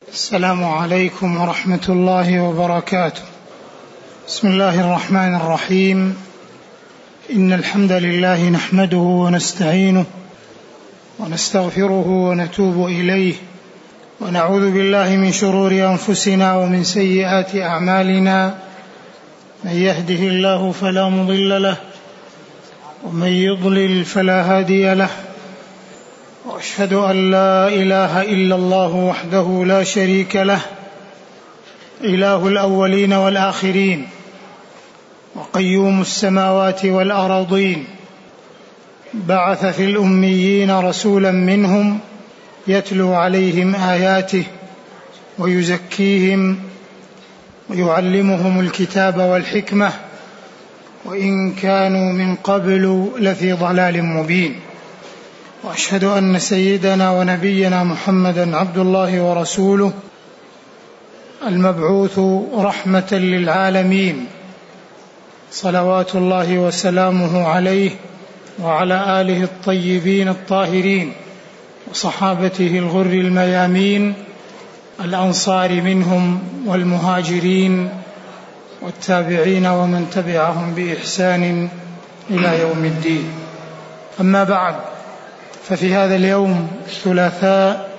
السلام عليكم ورحمة الله وبركاته. بسم الله الرحمن الرحيم. إن الحمد لله نحمده ونستعينه ونستغفره ونتوب إليه ونعوذ بالله من شرور أنفسنا ومن سيئات أعمالنا. من يهده الله فلا مضل له ومن يضلل فلا هادي له، وأشهد أن لا إله إلا الله وحده لا شريك له، إله الأولين والآخرين وقيوم السماوات والأراضين. بعث في الأميين رسولا منهم يتلو عليهم آياته ويزكيهم ويعلمهم الكتاب والحكمة وإن كانوا من قبل لفي ضلال مبين. وأشهد أن سيدنا ونبينا محمدا عبد الله ورسوله المبعوث رحمة للعالمين، صلوات الله وسلامه عليه وعلى آله الطيبين الطاهرين وصحابته الغر الميامين الأنصار منهم والمهاجرين والتابعين ومن تبعهم بإحسان إلى يوم الدين. أما بعد، ففي هذا اليوم الثلاثاء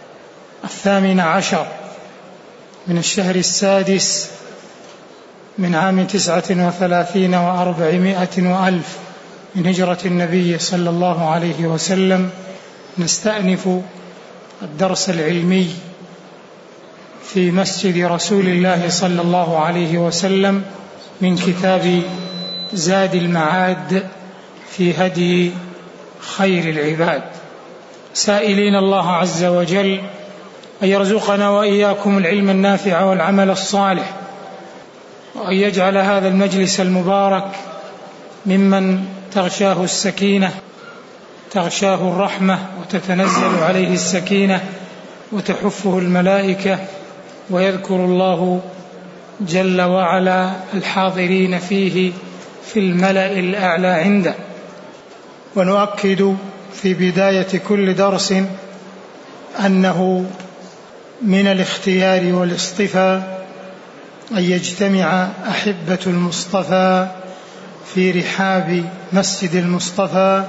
18 من الشهر السادس من عام 39 و400 وألف من هجرة النبي صلى الله عليه وسلم، نستأنف الدرس العلمي في مسجد رسول الله صلى الله عليه وسلم من كتاب زاد المعاد في هدي خير العباد، سائلين الله عز وجل أن يرزقنا وإياكم العلم النافع والعمل الصالح، وأن يجعل هذا المجلس المبارك ممن تغشاه السكينة، تغشاه الرحمة وتتنزل عليه السكينة وتحفه الملائكة، ويذكر الله جل وعلا الحاضرين فيه في الملأ الأعلى عنده. ونؤكد في بداية كل درس أنه من الاختيار والاصطفاء أن يجتمع أحبة المصطفى في رحاب مسجد المصطفى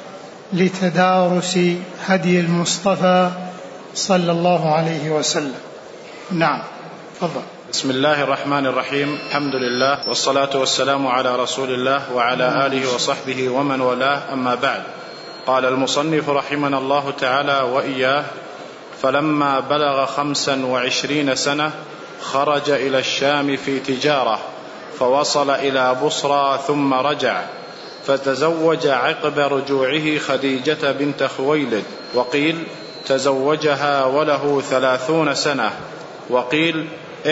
لتدارس هدي المصطفى صلى الله عليه وسلم. نعم، تفضل. بسم الله الرحمن الرحيم. الحمد لله والصلاة والسلام على رسول الله وعلى آله وصحبه ومن والاه، أما بعد. قال المصنف رحمنا الله تعالى وإياه: فلما بلغ 25 سنة خرج إلى الشام في تجارة، فوصل إلى بصرى ثم رجع، فتزوج عقب رجوعه خديجة بنت خويلد، وقيل تزوجها وله 30 سنة، وقيل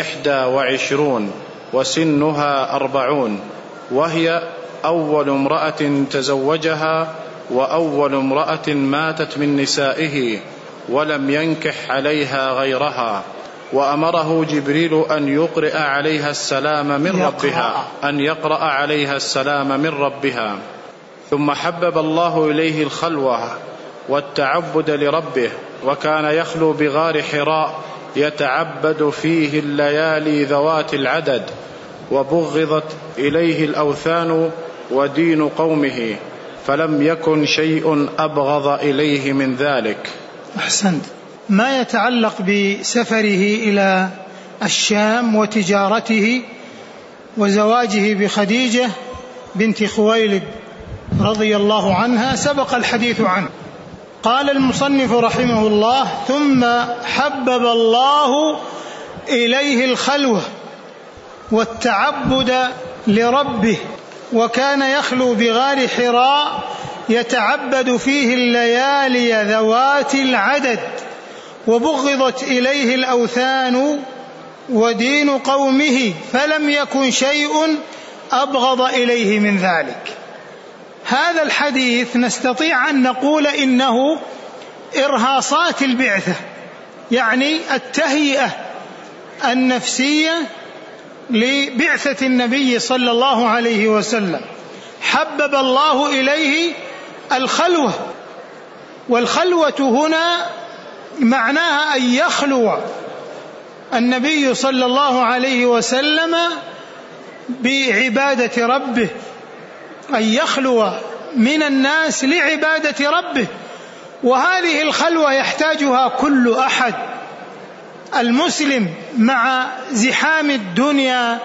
21 وسنها 40، وهي أول امرأة تزوجها وأول امرأة ماتت من نسائه ولم ينكح عليها غيرها. وأمره جبريل أن يقرأ عليها السلام من ربها. ثم حبب الله إليه الخلوة والتعبد لربه، وكان يخلو بغار حراء يتعبد فيه الليالي ذوات العدد، وبغضت إليه الأوثان ودين قومه، فلم يكن شيء أبغض إليه من ذلك. أحسنت. ما يتعلق بسفره إلى الشام وتجارته وزواجه بخديجة بنت خويلد رضي الله عنها سبق الحديث عنه. قال المصنف رحمه الله: ثم حبب الله إليه الخلوة والتعبد لربه، وكان يخلو بغار حراء يتعبد فيه الليالي ذوات العدد، وبغضت إليه الأوثان ودين قومه، فلم يكن شيء أبغض إليه من ذلك. هذا الحديث نستطيع أن نقول إنه إرهاصات البعثة، يعني التهيئة النفسية لبعثة النبي صلى الله عليه وسلم. حبب الله إليه الخلوة، والخلوة هنا معناها أن يخلو النبي صلى الله عليه وسلم بعبادة ربه، أن يخلو من الناس لعبادة ربه، وهذه الخلوة يحتاجها كل أحد. المسلم مع زحام الدنيا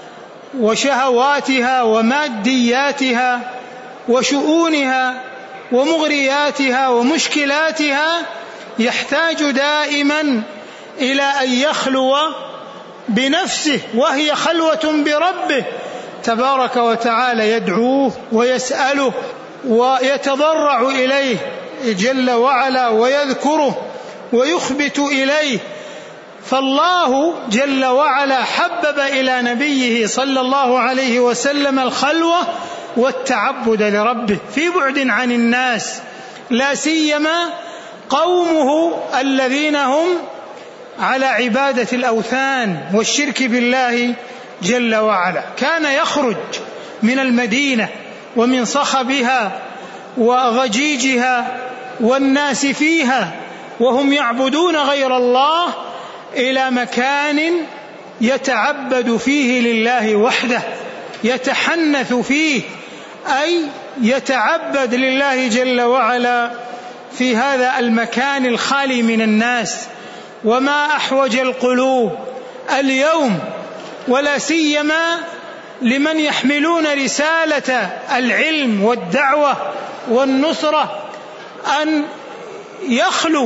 وشهواتها ومادياتها وشؤونها ومغرياتها ومشكلاتها يحتاج دائما إلى أن يخلو بنفسه، وهي خلوة بربه تبارك وتعالى، يدعوه ويسأله ويتضرع إليه جل وعلا ويذكره ويخبت إليه. فالله جل وعلا حبب إلى نبيه صلى الله عليه وسلم الخلوة والتعبد لربه في بعد عن الناس، لا سيما قومه الذين هم على عبادة الأوثان والشرك بالله جل وعلا. كان يخرج من المدينة ومن صخبها وضجيجها والناس فيها وهم يعبدون غير الله إلى مكان يتعبد فيه لله وحده، يتحنث فيه، أي يتعبد لله جل وعلا في هذا المكان الخالي من الناس. وما أحوج القلوب اليوم ولا سيما لمن يحملون رسالة العلم والدعوة والنصرة أن يخلوا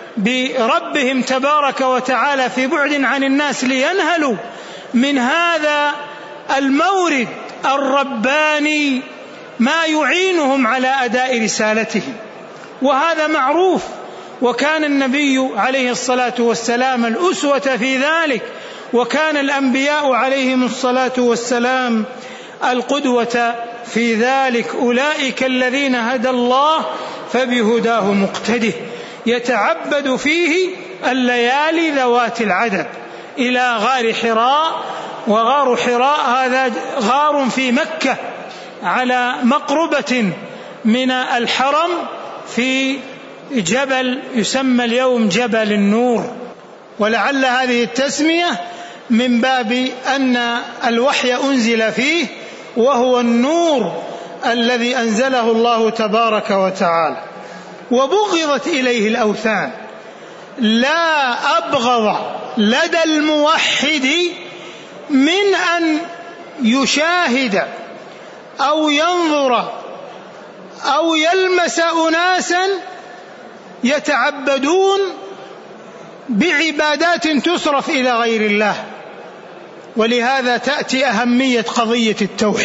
بربهم تبارك وتعالى في بعد عن الناس لينهلوا من هذا المورد الرباني ما يعينهم على أداء رسالتهم، وهذا معروف. وكان النبي عليه الصلاة والسلام الأسوة في ذلك، وكان الأنبياء عليهم الصلاة والسلام القدوة في ذلك. أولئك الذين هدى الله فبهداه مقتده. يتعبد فيه الليالي ذوات العدد إلى غار حراء، وغار حراء هذا غار في مكة على مقربة من الحرم في جبل يسمى اليوم جبل النور. ولعل هذه التسمية من باب أن الوحي أنزل فيه، وهو النور الذي أنزله الله تبارك وتعالى. وبغضت إليه الأوثان. لا أبغض لدى الموحد من أن يشاهد أو ينظر أو يلمس أناسا يتعبدون بعبادات تصرف إلى غير الله. ولهذا تأتي أهمية قضية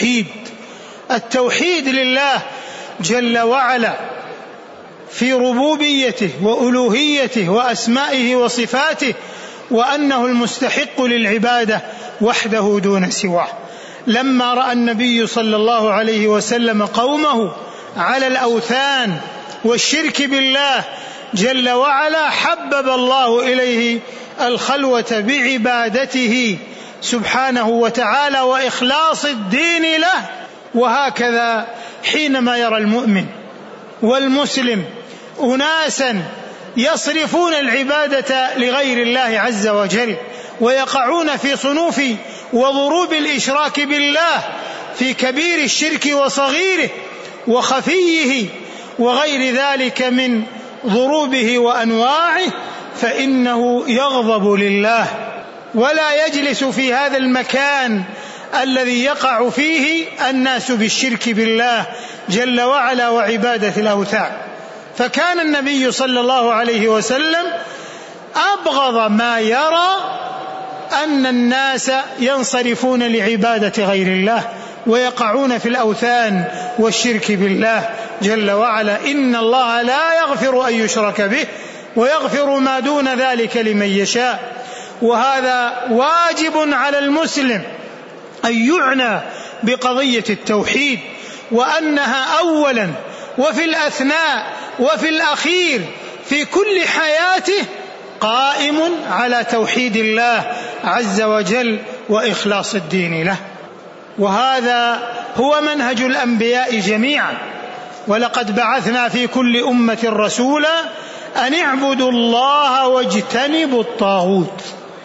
التوحيد لله جل وعلا في ربوبيته وألوهيته وأسمائه وصفاته، وأنه المستحق للعبادة وحده دون سواه. لما رأى النبي صلى الله عليه وسلم قومه على الأوثان والشرك بالله جل وعلا، حبب الله إليه الخلوة بعبادته سبحانه وتعالى وإخلاص الدين له. وهكذا حينما يرى المؤمن والمسلم أناسا يصرفون العبادة لغير الله عز وجل ويقعون في صنوف وضروب الإشراك بالله في كبير الشرك وصغيره وخفيه وغير ذلك من ضروبه وأنواعه، فإنه يغضب لله ولا يجلس في هذا المكان الذي يقع فيه الناس بالشرك بالله جل وعلا وعبادة الأوثان. فكان النبي صلى الله عليه وسلم أبغض ما يرى أن الناس ينصرفون لعبادة غير الله ويقعون في الأوثان والشرك بالله جل وعلا. إن الله لا يغفر أن يشرك به ويغفر ما دون ذلك لمن يشاء. وهذا واجب على المسلم أن يعنى بقضية التوحيد، وأنها أولا وفي الأثناء وفي الأخير في كل حياته قائم على توحيد الله عز وجل وإخلاص الدين له. وهذا هو منهج الأنبياء جميعا. ولقد بعثنا في كل أمة رسولا أن اعبدوا الله واجتنبوا الطاغوت.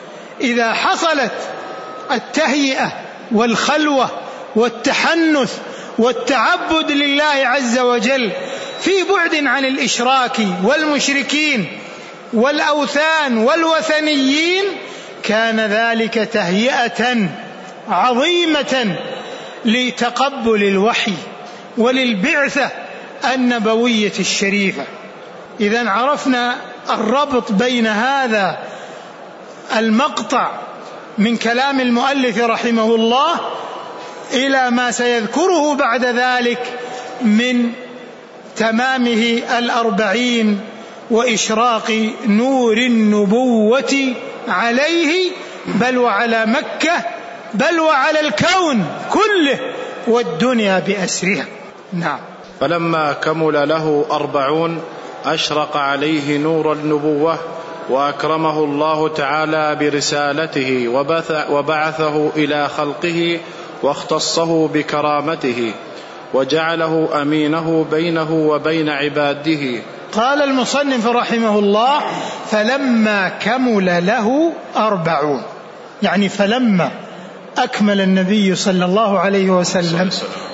إذا حصلت التهيئة والخلوة والتحنث والتعبد لله عز وجل في بعد عن الإشراك والمشركين والأوثان والوثنيين، كان ذلك تهيئة عظيمة لتقبل الوحي وللبعثة النبوية الشريفة. إذن عرفنا الربط بين هذا المقطع من كلام المؤلف رحمه الله إلى ما سيذكره بعد ذلك من تمامه 40 وإشراق نور النبوة عليه، بل وعلى مكة، بل وعلى الكون كله والدنيا بأسرها. نعم. فلما كمل له 40 أشرق عليه نور النبوة، وأكرمه الله تعالى برسالته وبعثه إلى خلقه واختصه بكرامته وجعله أمينه بينه وبين عباده. قال المصنف رحمه الله: فلما كمل له 40، يعني فلما أكمل النبي صلى الله عليه وسلم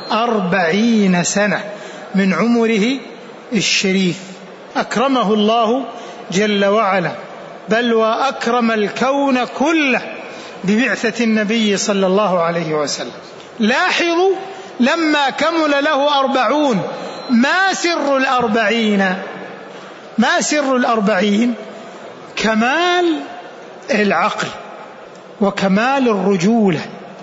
40 سنة من عمره الشريف، أكرمه الله جل وعلا، بل وأكرم الكون كله ببعثة النبي صلى الله عليه وسلم. لاحظوا لما كمل له 40 ما سر 40؟ ما سر 40؟ كمال العقل وكمال الرجولة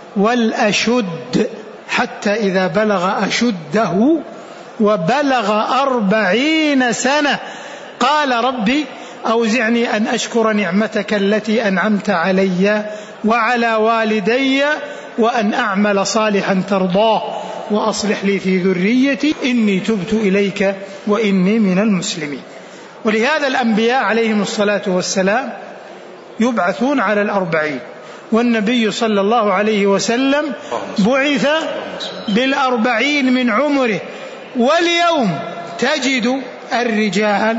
والأشد، حتى إذا بلغ أشده وبلغ 40 سنة قال: ربي أوزعني أن أشكر نعمتك التي أنعمت علي وعلى والدي وأن أعمل صالحا ترضاه وأصلح لي في ذريتي إني تبت إليك وإني من المسلمين. ولهذا الأنبياء عليهم الصلاة والسلام يبعثون على 40، والنبي صلى الله عليه وسلم بعث 40 من عمره. واليوم تجد الرجال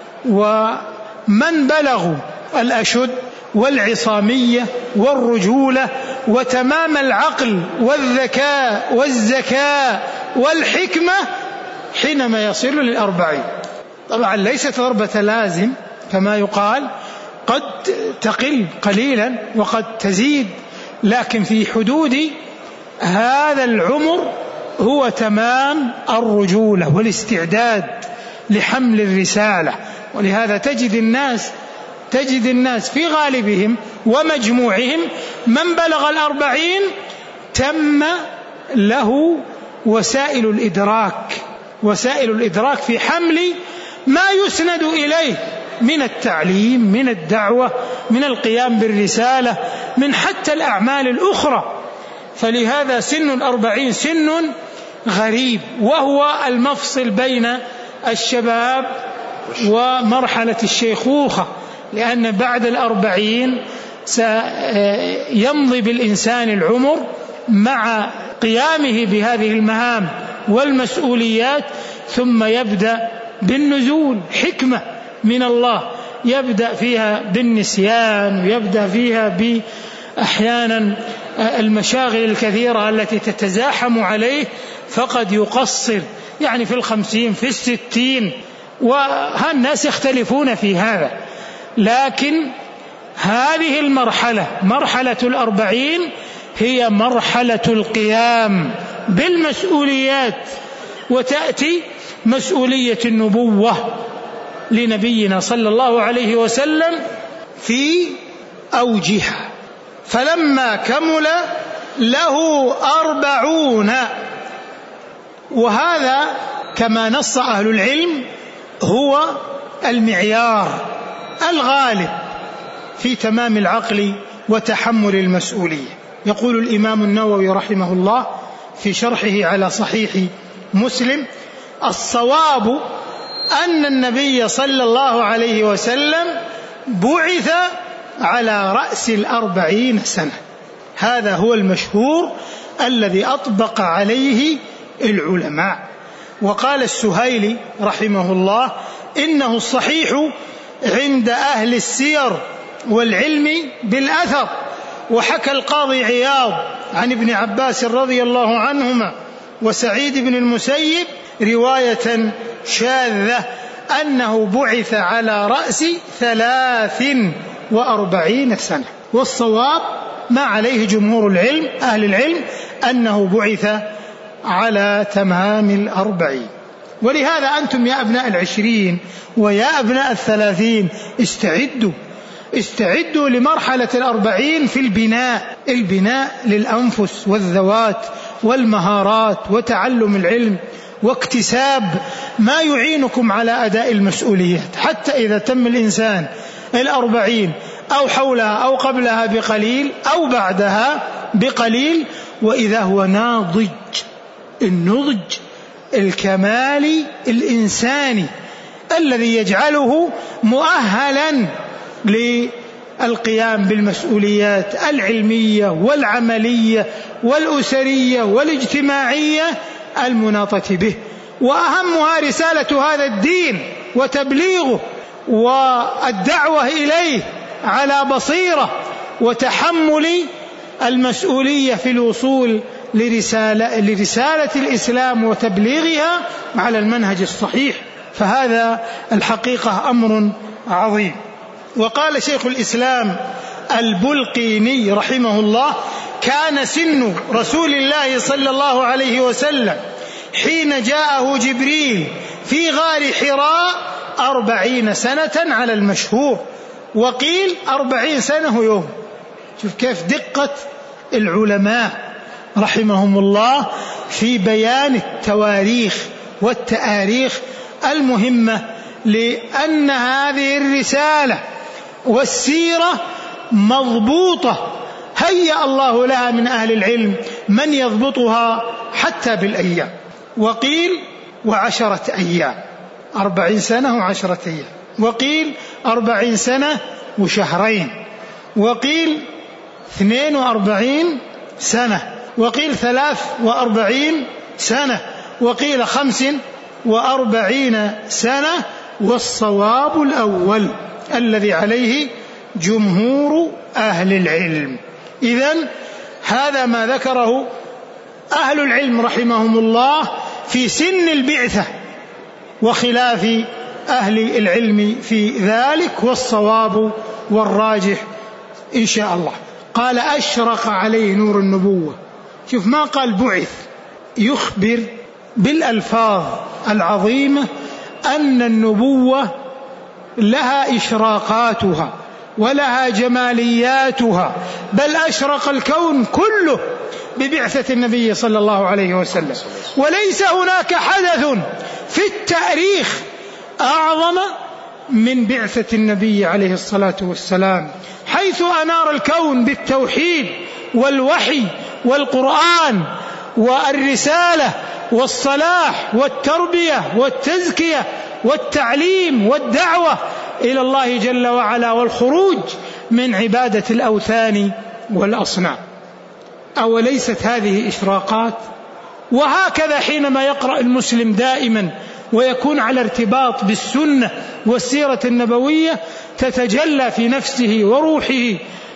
ومن بلغوا الأشد والعصامية والرجولة وتمام العقل والذكاء والزكاء والحكمة حينما يصل 40. طبعا ليست ضربة لازم كما يقال، قد تقل قليلا وقد تزيد، لكن في حدود هذا العمر هو تمام الرجولة والاستعداد لحمل الرسالة. ولهذا تجد الناس في غالبهم ومجموعهم من بلغ 40 تم له وسائل الإدراك في حمل ما يسند إليه من التعليم، من الدعوة، من القيام بالرسالة، من حتى الأعمال الأخرى. فلهذا سن 40 سن غريب، وهو المفصل بين الشباب ومرحلة الشيخوخة، لأن بعد 40 سيمضي بالإنسان العمر مع قيامه بهذه المهام والمسؤوليات، ثم يبدأ بالنزول، حكمة من الله يبدأ فيها بالنسيان، ويبدأ فيها أحيانا المشاغل الكثيرة التي تتزاحم عليه، فقد يقصر، يعني في 50 في 60، والناس يختلفون في هذا. لكن هذه المرحلة، مرحلة 40، هي مرحلة القيام بالمسؤوليات، وتأتي مسؤولية النبوة لنبينا صلى الله عليه وسلم في أوجها. فلما كمل له 40، وهذا كما نص أهل العلم هو المعيار الغالب في تمام العقل وتحمل المسؤولية. يقول الإمام النووي رحمه الله في شرحه على صحيح مسلم: الصواب أن النبي صلى الله عليه وسلم بعث على رأس 40 سنة. هذا هو المشهور الذي أطبق عليه العلماء. وقال السهيلي رحمه الله: إنه الصحيح عند أهل السير والعلم بالأثر. وحكى القاضي عياض عن ابن عباس رضي الله عنهما وسعيد بن المسيب رواية شاذة أنه بعث على رأس 43 سنة، والصواب ما عليه جمهور أهل العلم أنه بعث على تمام 40. ولهذا أنتم يا أبناء 20 ويا أبناء 30 استعدوا لمرحلة 40 في البناء للأنفس والذوات والمهارات وتعلم العلم واكتساب ما يعينكم على أداء المسؤوليات، حتى إذا تم الإنسان 40 أو حولها أو قبلها بقليل أو بعدها بقليل، وإذا هو ناضج، النضج الكمالي الإنساني الذي يجعله مؤهلا للقيام بالمسؤوليات العلمية والعملية والأسرية والاجتماعية المناطة به. وأهمها رسالة هذا الدين وتبليغه والدعوة إليه على بصيرة، وتحمل المسؤولية في الوصول لرسالة الإسلام وتبليغها على المنهج الصحيح. فهذا الحقيقة أمر عظيم. وقال شيخ الإسلام البلقيني رحمه الله: كان سن رسول الله صلى الله عليه وسلم حين جاءه جبريل في غار حراء 40 سنة على المشهور، وقيل 40 سنة يوم. شوف كيف دقة العلماء رحمهم الله في بيان التواريخ والتآريخ المهمة، لأن هذه الرسالة والسيرة مضبوطة هيأ الله لها من أهل العلم من يضبطها حتى بالأيام. وقيل 10 أيام، 40 سنة و10 أيام، وقيل 40 سنة وشهرين، وقيل 42 سنة، وقيل 43 سنة، وقيل 45 سنة، والصواب الأول الذي عليه جمهور أهل العلم. إذن هذا ما ذكره أهل العلم رحمهم الله في سن البعثة، وخلاف أهل العلم في ذلك، والصواب والراجح إن شاء الله. قال: أشرق عليه نور النبوة. شوف ما قال بعث، يخبر بالألفاظ العظيمة أن النبوة لها إشراقاتها ولها جمالياتها، بل أشرق الكون كله ببعثة النبي صلى الله عليه وسلم. وليس هناك حدث في التاريخ أعظم من بعثة النبي عليه الصلاة والسلام، حيث أنار الكون بالتوحيد والوحي والقرآن والرسالة والصلاح والتربية والتزكية والتعليم والدعوة إلى الله جل وعلا، والخروج من عبادة الأوثان والأصنام. أوليست هذه إشراقات؟ وهكذا حينما يقرأ المسلم دائما ويكون على ارتباط بالسنة والسيرة النبوية، تتجلى في نفسه وروحه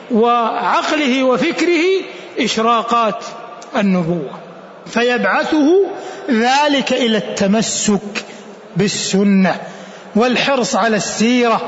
وعقله وفكره إشراقات النبوة، فيبعثه ذلك إلى التمسك بالسنة والحرص على السيرة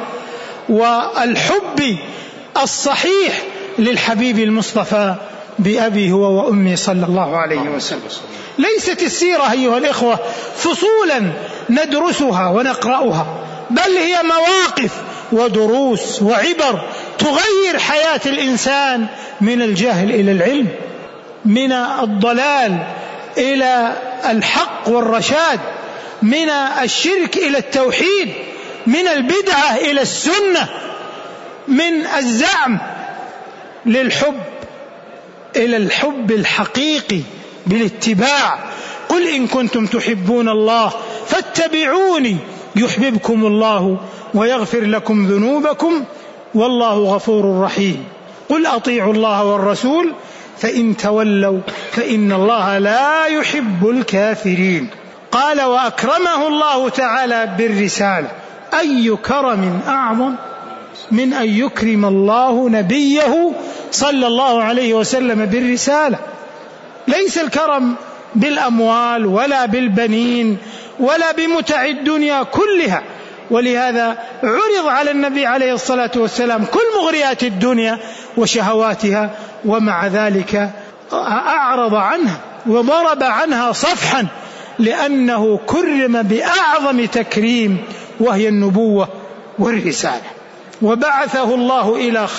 والحب الصحيح للحبيب المصطفى بأبي هو وأمي صلى الله عليه وسلم. ليست السيرة أيها الإخوة فصولا ندرسها ونقرأها، بل هي مواقف ودروس وعبر تغير حياة الإنسان من الجهل إلى العلم، من الضلال إلى الحق والرشاد، من الشرك إلى التوحيد، من البدعة إلى السنة، من الزعم للحب إلى الحب الحقيقي بالاتباع. قل إن كنتم تحبون الله فاتبعوني يحببكم الله ويغفر لكم ذنوبكم والله غفور رحيم. قل أطيعوا الله والرسول فإن تولوا فإن الله لا يحب الكافرين. قال: وأكرمه الله تعالى بالرسالة. أي كرم أعظم من أن يكرم الله نبيه صلى الله عليه وسلم بالرسالة. ليس الكرم بالأموال ولا بالبنين ولا بمتع الدنيا كلها، ولهذا عرض على النبي عليه الصلاة والسلام كل مغريات الدنيا وشهواتها، ومع ذلك أعرض عنها وضرب عنها صفحا، لأنه كرم بأعظم تكريم وهي النبوة والرسالة. وبعثه الله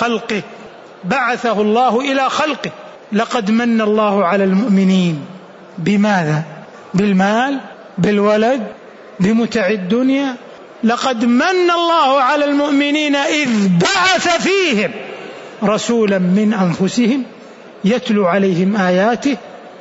إلى خلقه. لقد من الله على المؤمنين بماذا؟ بالمال، بالولد، بمتع الدنيا. لقد من الله على المؤمنين إذ بعث فيهم رسولا من أنفسهم يتلو عليهم آياته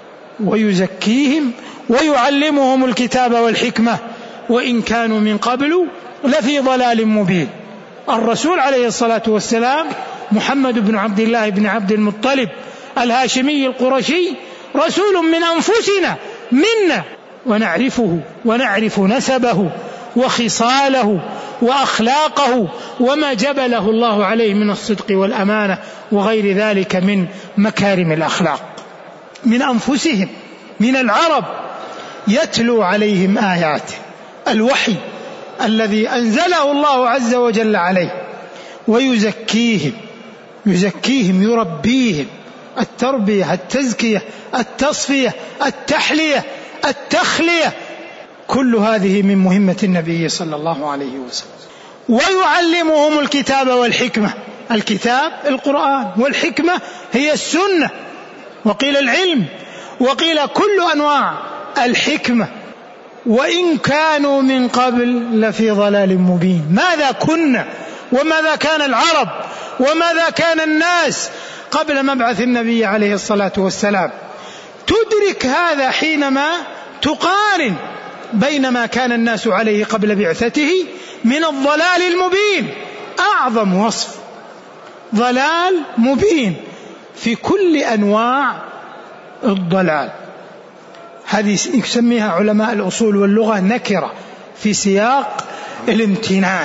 ويزكيهم ويعلمهم الكتاب والحكمة وإن كانوا من قبل لفي ضلال مبين. الرسول عليه الصلاة والسلام محمد بن عبد الله بن عبد المطلب الهاشمي القرشي رسول من أنفسنا منا، ونعرفه ونعرف نسبه وخصاله وأخلاقه وما جبله الله عليه من الصدق والأمانة وغير ذلك من مكارم الأخلاق. من أنفسهم، من العرب، يتلو عليهم آياته، الوحي الذي أنزله الله عز وجل عليه، ويزكيهم يربيهم، التربية، التزكية، التصفية، التحلية، التخلية، كل هذه من مهمة النبي صلى الله عليه وسلم. ويعلمهم الكتاب والحكمة، الكتاب القرآن، والحكمة هي السنة، وقيل العلم، وقيل كل أنواع الحكمة. وإن كانوا من قبل لفي ضلال مبين. ماذا كنا وماذا كان العرب وماذا كان الناس قبل مبعث النبي عليه الصلاة والسلام؟ تدرك هذا حينما تقارن بين ما كان الناس عليه قبل بعثته من الضلال المبين. أعظم وصف ضلال مبين في كل أنواع الضلال. هذه يسميها علماء الأصول واللغة نكرة في سياق الامتنان،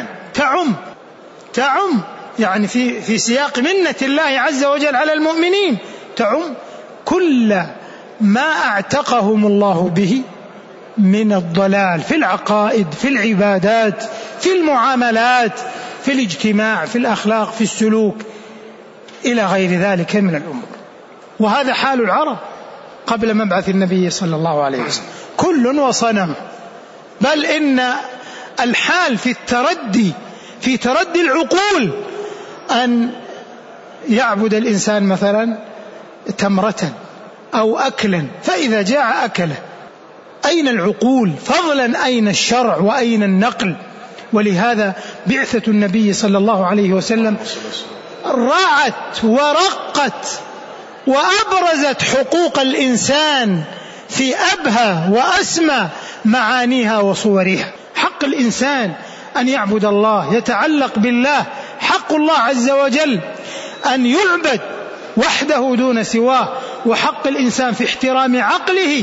تعم يعني في سياق منة الله عز وجل على المؤمنين، تعم كل ما اعتقهم الله به من الضلال في العقائد، في العبادات، في المعاملات، في الاجتماع، في الأخلاق، في السلوك، إلى غير ذلك من الأمور. وهذا حال العرب قبل مبعث النبي صلى الله عليه وسلم، كل وصنم. بل إن الحال في تردي العقول أن يعبد الإنسان مثلا تمرة أو أكلا، فإذا جاع أكله. أين العقول؟ فضلا أين الشرع وأين النقل؟ ولهذا بعثة النبي صلى الله عليه وسلم رعت ورقت وأبرزت حقوق الإنسان في أبهى وأسمى معانيها وصورها. حق الإنسان أن يعبد الله، يتعلق بالله، حق الله عز وجل أن يعبد وحده دون سواه، وحق الإنسان في احترام عقله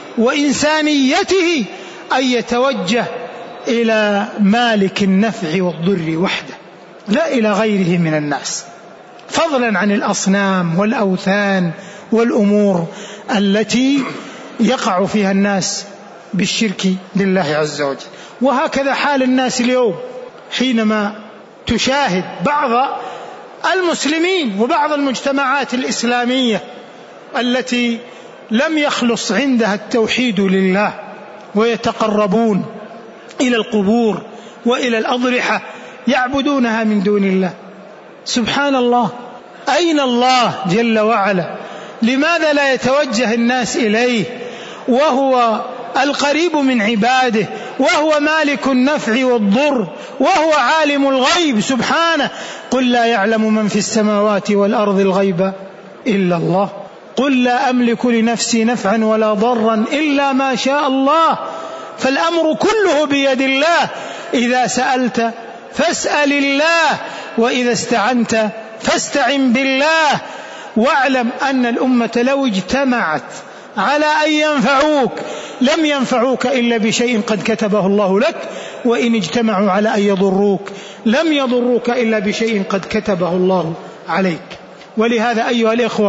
وإنسانيته أن يتوجه إلى مالك النفع والضر وحده لا إلى غيره من الناس، فضلا عن الأصنام والأوثان والأمور التي يقع فيها الناس بالشرك لله عز وجل. وهكذا حال الناس اليوم حينما تشاهد بعض المسلمين وبعض المجتمعات الإسلامية التي لم يخلص عندها التوحيد لله، ويتقربون إلى القبور وإلى الأضرحة يعبدونها من دون الله. سبحان الله، أين الله جل وعلا؟ لماذا لا يتوجه الناس إليه وهو القريب من عباده، وهو مالك النفع والضر، وهو عالم الغيب سبحانه؟ قل لا يعلم من في السماوات والأرض الغيب إلا الله، قل لا أملك لنفسي نفعا ولا ضرا إلا ما شاء الله، فالأمر كله بيد الله. إذا سألت فاسأل الله، وإذا استعنت فاستعن بالله. واعلم أن الأمة لو اجتمعت على أن ينفعوك لم ينفعوك إلا بشيء قد كتبه الله لك، وإن اجتمعوا على أن يضروك لم يضروك إلا بشيء قد كتبه الله عليك. ولهذا أيها الإخوة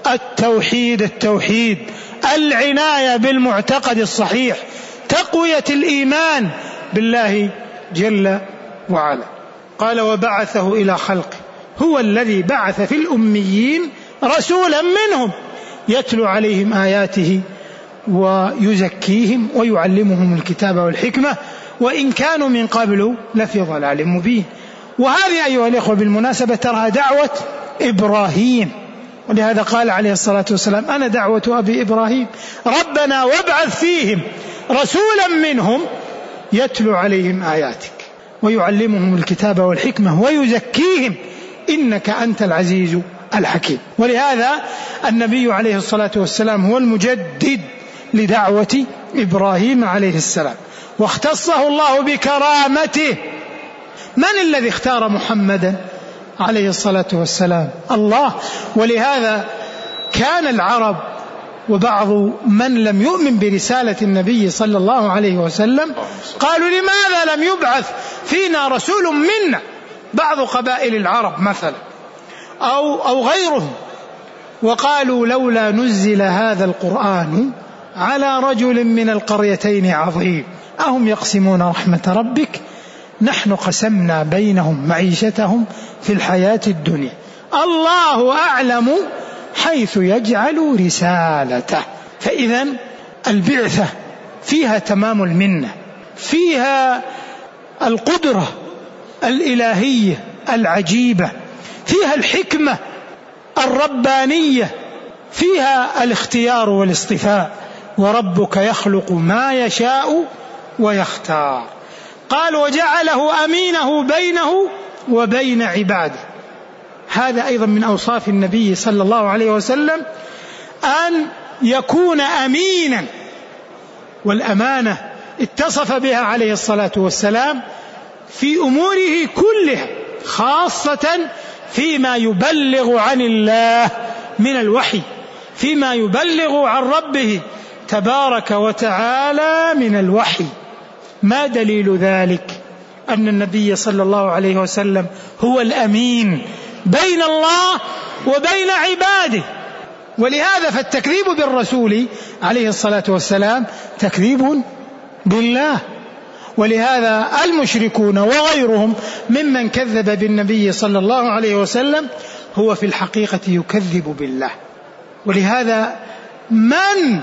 التوحيد العناية بالمعتقد الصحيح، تقوية الإيمان بالله جل وعلا. قال وبعثه إلى خلقه، هو الذي بعث في الأميين رسولا منهم يتلو عليهم آياته ويزكيهم ويعلمهم الكتاب والحكمة وإن كانوا من قبل لفي ضلال مبين. وهذه أيها الإخوة بالمناسبة ترى دعوة إبراهيم، ولهذا قال عليه الصلاة والسلام أنا دعوة أبي إبراهيم ربنا وابعث فيهم رسولا منهم يتلو عليهم آياتك ويعلمهم الكتاب والحكمة ويزكيهم إنك أنت العزيز الحكيم. ولهذا النبي عليه الصلاة والسلام هو المجدد لدعوة إبراهيم عليه السلام، واختصه الله بكرامته. من الذي اختار محمدا عليه الصلاة والسلام؟ الله. ولهذا كان العرب وبعض من لم يؤمن برسالة النبي صلى الله عليه وسلم قالوا لماذا لم يبعث فينا رسول منا، بعض قبائل العرب مثلا أو غيرهم، وقالوا لولا نزل هذا القرآن على رجل من القريتين عظيم أهم يقسمون رحمة ربك نحن قسمنا بينهم معيشتهم في الحياة الدنيا الله أعلم حيث يجعل رسالته. فإذا البعثة فيها تمام المنة، فيها القدرة الإلهية العجيبة، فيها الحكمة الربانية، فيها الاختيار والاصطفاء. وربك يخلق ما يشاء ويختار. قال وجعله أمينه بينه وبين عباده. هذا أيضا من أوصاف النبي صلى الله عليه وسلم أن يكون أمينا، والأمانة اتصف بها عليه الصلاة والسلام في أموره كلها، خاصة فيما يبلغ عن الله من الوحي، فيما يبلغ عن ربه تبارك وتعالى من الوحي. ما دليل ذلك؟ أن النبي صلى الله عليه وسلم هو الأمين بين الله وبين عباده. ولهذا فالتكذيب بالرسول عليه الصلاة والسلام تكذيب بالله. ولهذا المشركون وغيرهم ممن كذب بالنبي صلى الله عليه وسلم هو في الحقيقة يكذب بالله. ولهذا من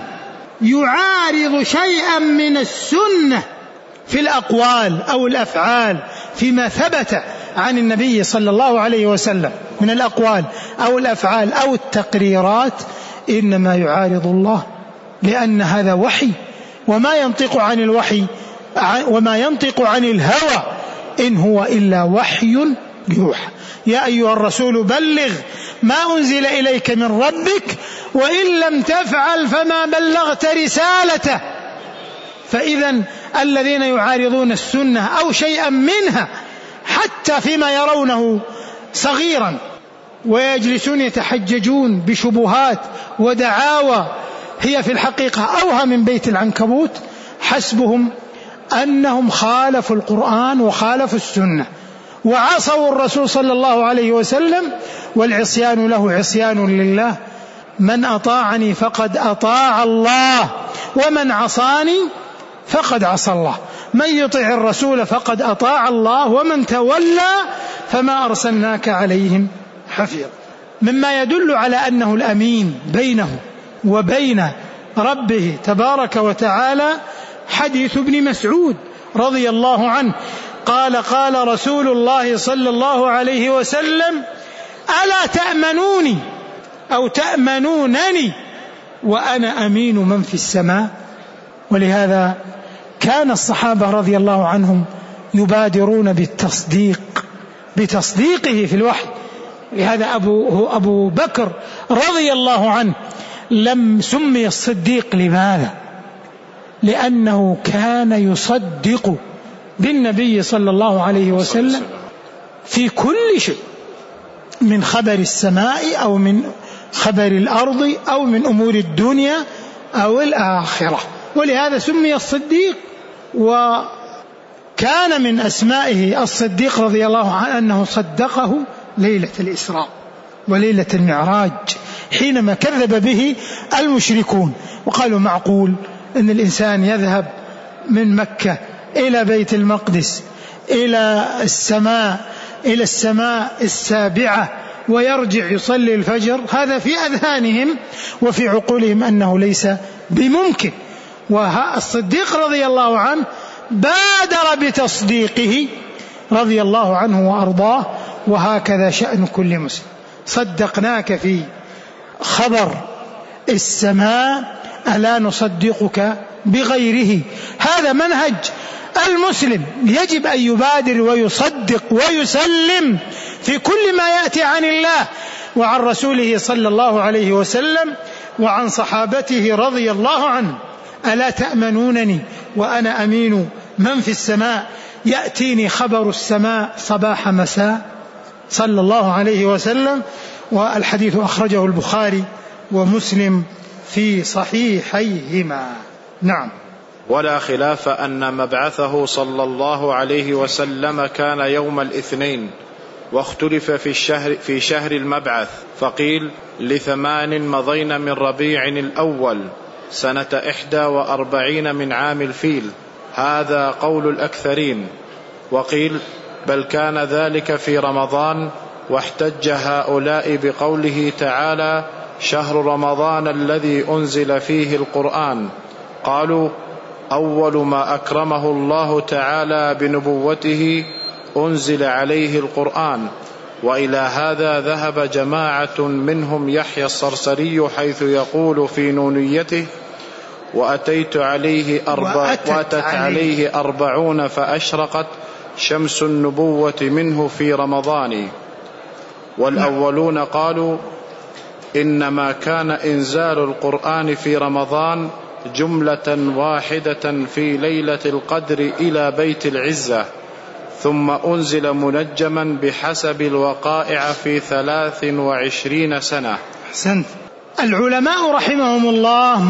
يعارض شيئا من السنة في الأقوال أو الأفعال فيما ثبت عن النبي صلى الله عليه وسلم من الأقوال أو الأفعال أو التقريرات إنما يعارض الله، لأن هذا وحي، وما ينطق عن الوحي وما ينطق عن الهوى إن هو إلا وحي يوحى. يا أيها الرسول بلغ ما أنزل إليك من ربك وإن لم تفعل فما بلغت رسالته. فإذا الذين يعارضون السنة أو شيئا منها حتى فيما يرونه صغيرا ويجلسون يتحججون بشبهات ودعاوى هي في الحقيقة أوهى من بيت العنكبوت، حسبهم أنهم خالفوا القرآن وخالفوا السنة وعصوا الرسول صلى الله عليه وسلم، والعصيان له عصيان لله. من أطاعني فقد أطاع الله ومن عصاني فقد عصى الله. من يطع الرسول فقد أطاع الله ومن تولى فما أرسلناك عليهم حفيظا. مما يدل على أنه الأمين بينه وبين ربه تبارك وتعالى حديث ابن مسعود رضي الله عنه قال قال رسول الله صلى الله عليه وسلم ألا تأمنوني أو تأمنونني وأنا أمين من في السماء. ولهذا كان الصحابة رضي الله عنهم يبادرون بتصديقه في الوحي. لهذا أبو بكر رضي الله عنه لم سمي الصديق. لماذا؟ لأنه كان يصدق بالنبي صلى الله عليه وسلم في كل شيء، من خبر السماء أو من خبر الأرض أو من أمور الدنيا أو الآخرة. ولهذا سمي الصديق. وكان كان من أسمائه الصديق رضي الله عنه أنه صدقه ليلة الإسراء وليلة المعراج حينما كذب به المشركون، وقالوا معقول أن الإنسان يذهب من مكة إلى بيت المقدس إلى السماء السابعة ويرجع يصلي الفجر؟ هذا في أذهانهم وفي عقولهم أنه ليس بممكن. والصديق رضي الله عنه بادر بتصديقه رضي الله عنه وأرضاه، وهكذا شأن كل مسلم. صدقناك في خبر السماء ألا نصدقك بغيره. هذا منهج المسلم، يجب أن يبادر ويصدق ويسلم في كل ما يأتي عن الله وعن رسوله صلى الله عليه وسلم وعن صحابته رضي الله عنه. ألا تأمنونني وأنا أمين من في السماء، يأتيني خبر السماء صباح مساء صلى الله عليه وسلم. والحديث أخرجه البخاري ومسلم في صحيحيهما. نعم. ولا خلاف أن مبعثه صلى الله عليه وسلم كان يوم الاثنين، واختلف في شهر المبعث، فقيل ل8 مضين من ربيع الأول سنة 41 من عام الفيل، هذا قول الأكثرين. وقيل بل كان ذلك في رمضان، واحتج هؤلاء بقوله تعالى شهر رمضان الذي أنزل فيه القرآن. قالوا أول ما أكرمه الله تعالى بنبوته أنزل عليه القرآن. وإلى هذا ذهب جماعة منهم يحيى الصرصري حيث يقول في نونيته وأتت عليه 40 فأشرقت شمس النبوة منه في رمضان. والأولون قالوا إنما كان إنزال القرآن في رمضان جملة واحدة في ليلة القدر إلى بيت العزة، ثم أنزل منجما بحسب الوقائع في 23 سنة. أحسنت. العلماء رحمهم الله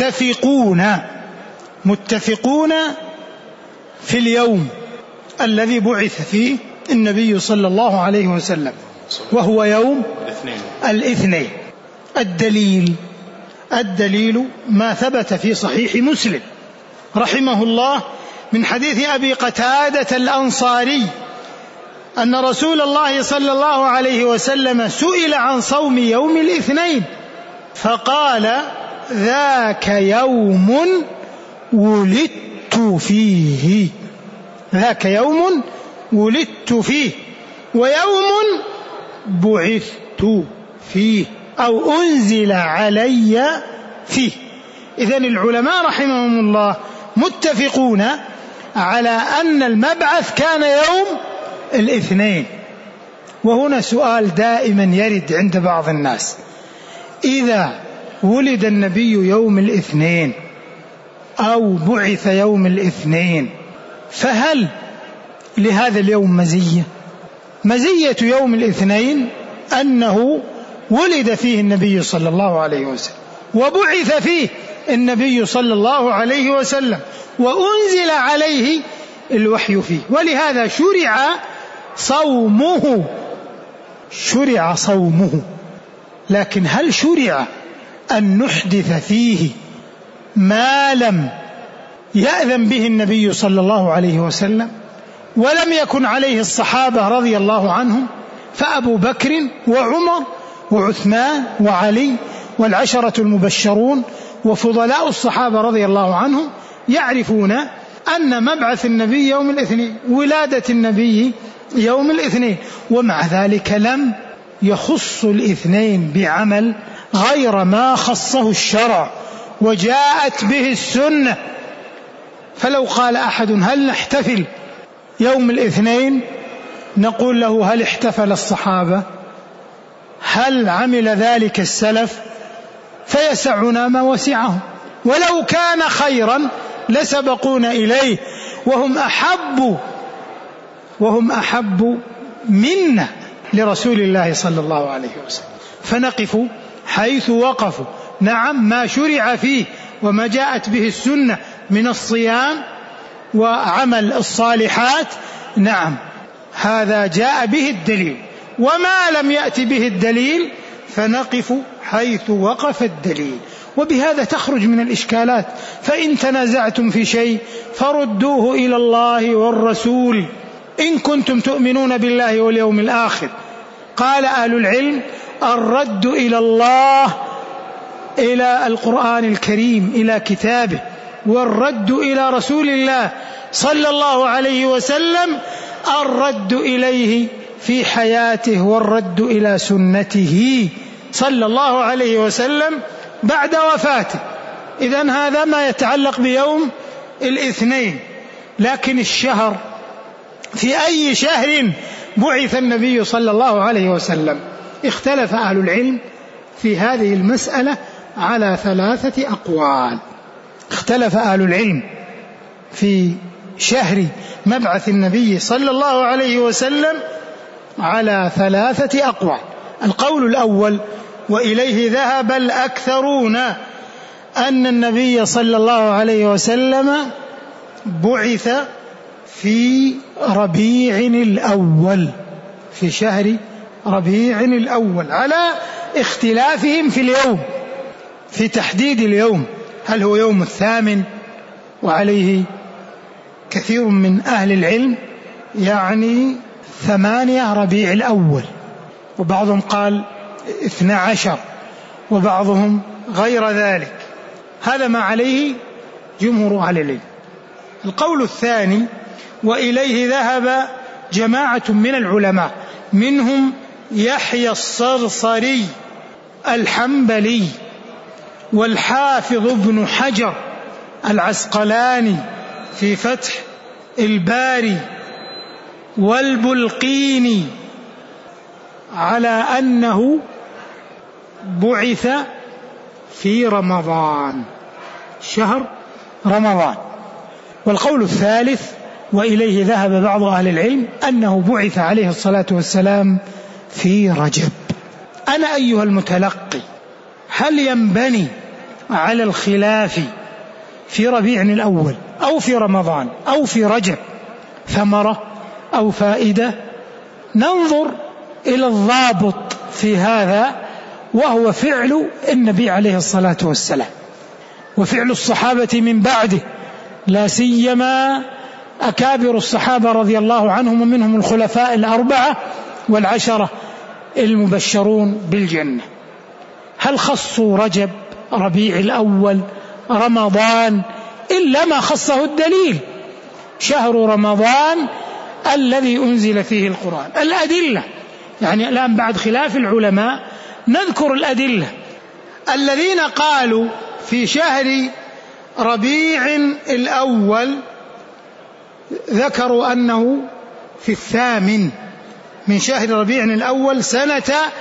متفقون في اليوم الذي بعث فيه النبي صلى الله عليه وسلم، وهو يوم الاثنين. الدليل ما ثبت في صحيح مسلم رحمه الله من حديث أبي قتادة الأنصاري أن رسول الله صلى الله عليه وسلم سئل عن صوم يوم الاثنين فقال ذاك يوم ولدت فيه، ذاك يوم ولدت فيه، ويوم بعثت فيه أو أنزل علي فيه. إذن العلماء رحمهم الله متفقون على أن المبعث كان يوم الاثنين. وهنا سؤال دائما يرد عند بعض الناس: إذا ولد النبي يوم الاثنين أو بعث يوم الاثنين، فهل لهذا اليوم مزية يوم الاثنين أنه ولد فيه النبي صلى الله عليه وسلم، وبعث فيه النبي صلى الله عليه وسلم، وأنزل عليه الوحي فيه، ولهذا شرع صومه. لكن هل شرع أن نحدث فيه ما لم يأذن به النبي صلى الله عليه وسلم ولم يكن عليه الصحابة رضي الله عنهم؟ فأبو بكر وعمر وعثمان وعلي والعشرة المبشرون وفضلاء الصحابة رضي الله عنهم يعرفون أن مبعث النبي يوم الاثنين، ولادة النبي يوم الاثنين، ومع ذلك لم يخص الاثنين بعمل غير ما خصه الشرع وجاءت به السنة. فلو قال أحد هل نحتفل يوم الاثنين، نقول له هل احتفل الصحابة؟ هل عمل ذلك السلف؟ فيسعنا ما وسعهم، ولو كان خيرا لسبقونا إليه، وهم أحب منا لرسول الله صلى الله عليه وسلم، فنقف حيث وقفوا. نعم، ما شرع فيه وما جاءت به السنة من الصيام وعمل الصالحات، نعم هذا جاء به الدليل. وما لم يأتي به الدليل فنقف حيث وقف الدليل. وبهذا تخرج من الإشكالات. فإن تنازعتم في شيء فردوه إلى الله والرسول إن كنتم تؤمنون بالله واليوم الآخر. قال أهل العلم: الرد إلى الله، إلى القرآن الكريم، إلى كتابه، والرد إلى رسول الله صلى الله عليه وسلم الرد إليه في حياته، والرد إلى سنته صلى الله عليه وسلم بعد وفاته. إذن هذا ما يتعلق بيوم الاثنين. لكن الشهر، في أي شهر بعث النبي صلى الله عليه وسلم؟ اختلف أهل العلم في هذه المسألة على 3 أقوال. اختلف أهل العلم في شهر مبعث النبي صلى الله عليه وسلم على 3 أقوال. القول الأول، وإليه ذهب الأكثرون، أن النبي صلى الله عليه وسلم بعث في ربيع الأول، في شهر ربيع الأول، على اختلافهم في اليوم، في تحديد اليوم، هل هو يوم 8؟ وعليه كثير من أهل العلم يعني 8 ربيع الأول، وبعضهم قال 12، وبعضهم غير ذلك. هذا ما عليه جمهور أهل العلم. القول الثاني، وإليه ذهب جماعة من العلماء، منهم يحيى الصرصري الحنبلي، والحافظ ابن حجر العسقلاني في فتح الباري، والبلقيني، على أنه بعث في رمضان، شهر رمضان. والقول الثالث، وإليه ذهب بعض أهل العلم، أنه بعث عليه الصلاة والسلام في رجب. أنا أيها المتلقي، هل ينبني على الخلاف في ربيع الأول أو في رمضان أو في رجب ثمرة أو فائدة؟ ننظر إلى الضابط في هذا، وهو فعل النبي عليه الصلاة والسلام وفعل الصحابة من بعده، لا سيما أكابر الصحابة رضي الله عنهم، ومنهم الخلفاء 4 والعشرة المبشرون بالجنة. هل خصوا رجب، ربيع الأول، رمضان إلا ما خصه الدليل، شهر رمضان الذي أنزل فيه القرآن. الأدلة يعني الآن بعد خلاف العلماء نذكر الأدلة. الذين قالوا في شهر ربيع الأول ذكروا أنه في 8 من شهر ربيع الأول سنة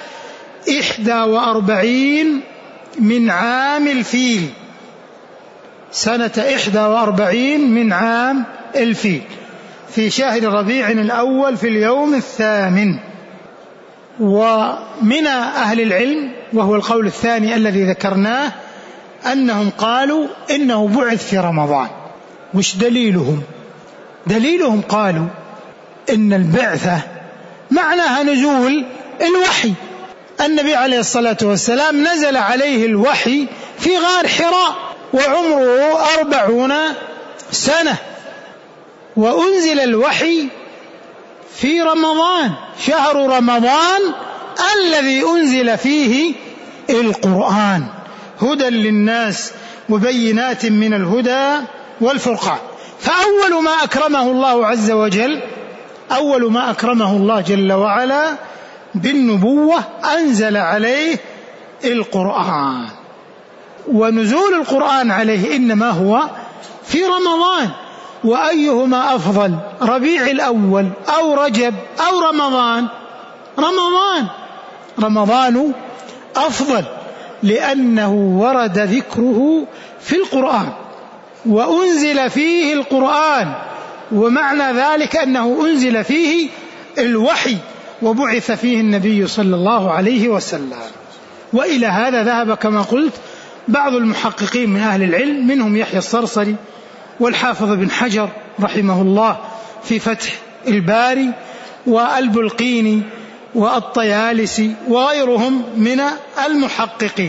41 من عام الفيل، سنة 41 من عام الفيل، في شهر ربيع الأول في اليوم 8. ومن أهل العلم، وهو القول الثاني الذي ذكرناه، أنهم قالوا إنه بعث في رمضان. وش دليلهم؟ دليلهم قالوا إن البعثة معناها نزول الوحي. النبي عليه الصلاة والسلام نزل عليه الوحي في غار حراء وعمره 40 سنة، وأنزل الوحي في رمضان، شهر رمضان الذي أنزل فيه القرآن، هدى للناس وبينات من الهدى والفرقان. فأول ما أكرمه الله عز وجل، أول ما أكرمه الله جل وعلا بالنبوة، أنزل عليه القرآن. ونزول القرآن عليه إنما هو في رمضان. وأيهما أفضل، ربيع الأول أو رجب أو رمضان؟ رمضان أفضل، لأنه ورد ذكره في القرآن وأنزل فيه القرآن، ومعنى ذلك أنه أنزل فيه الوحي وبعث فيه النبي صلى الله عليه وسلم. وإلى هذا ذهب كما قلت بعض المحققين من أهل العلم، منهم يحيى الصرصري والحافظ ابن حجر رحمه الله في فتح الباري، والبلقيني والطيالسي وغيرهم من المحققين.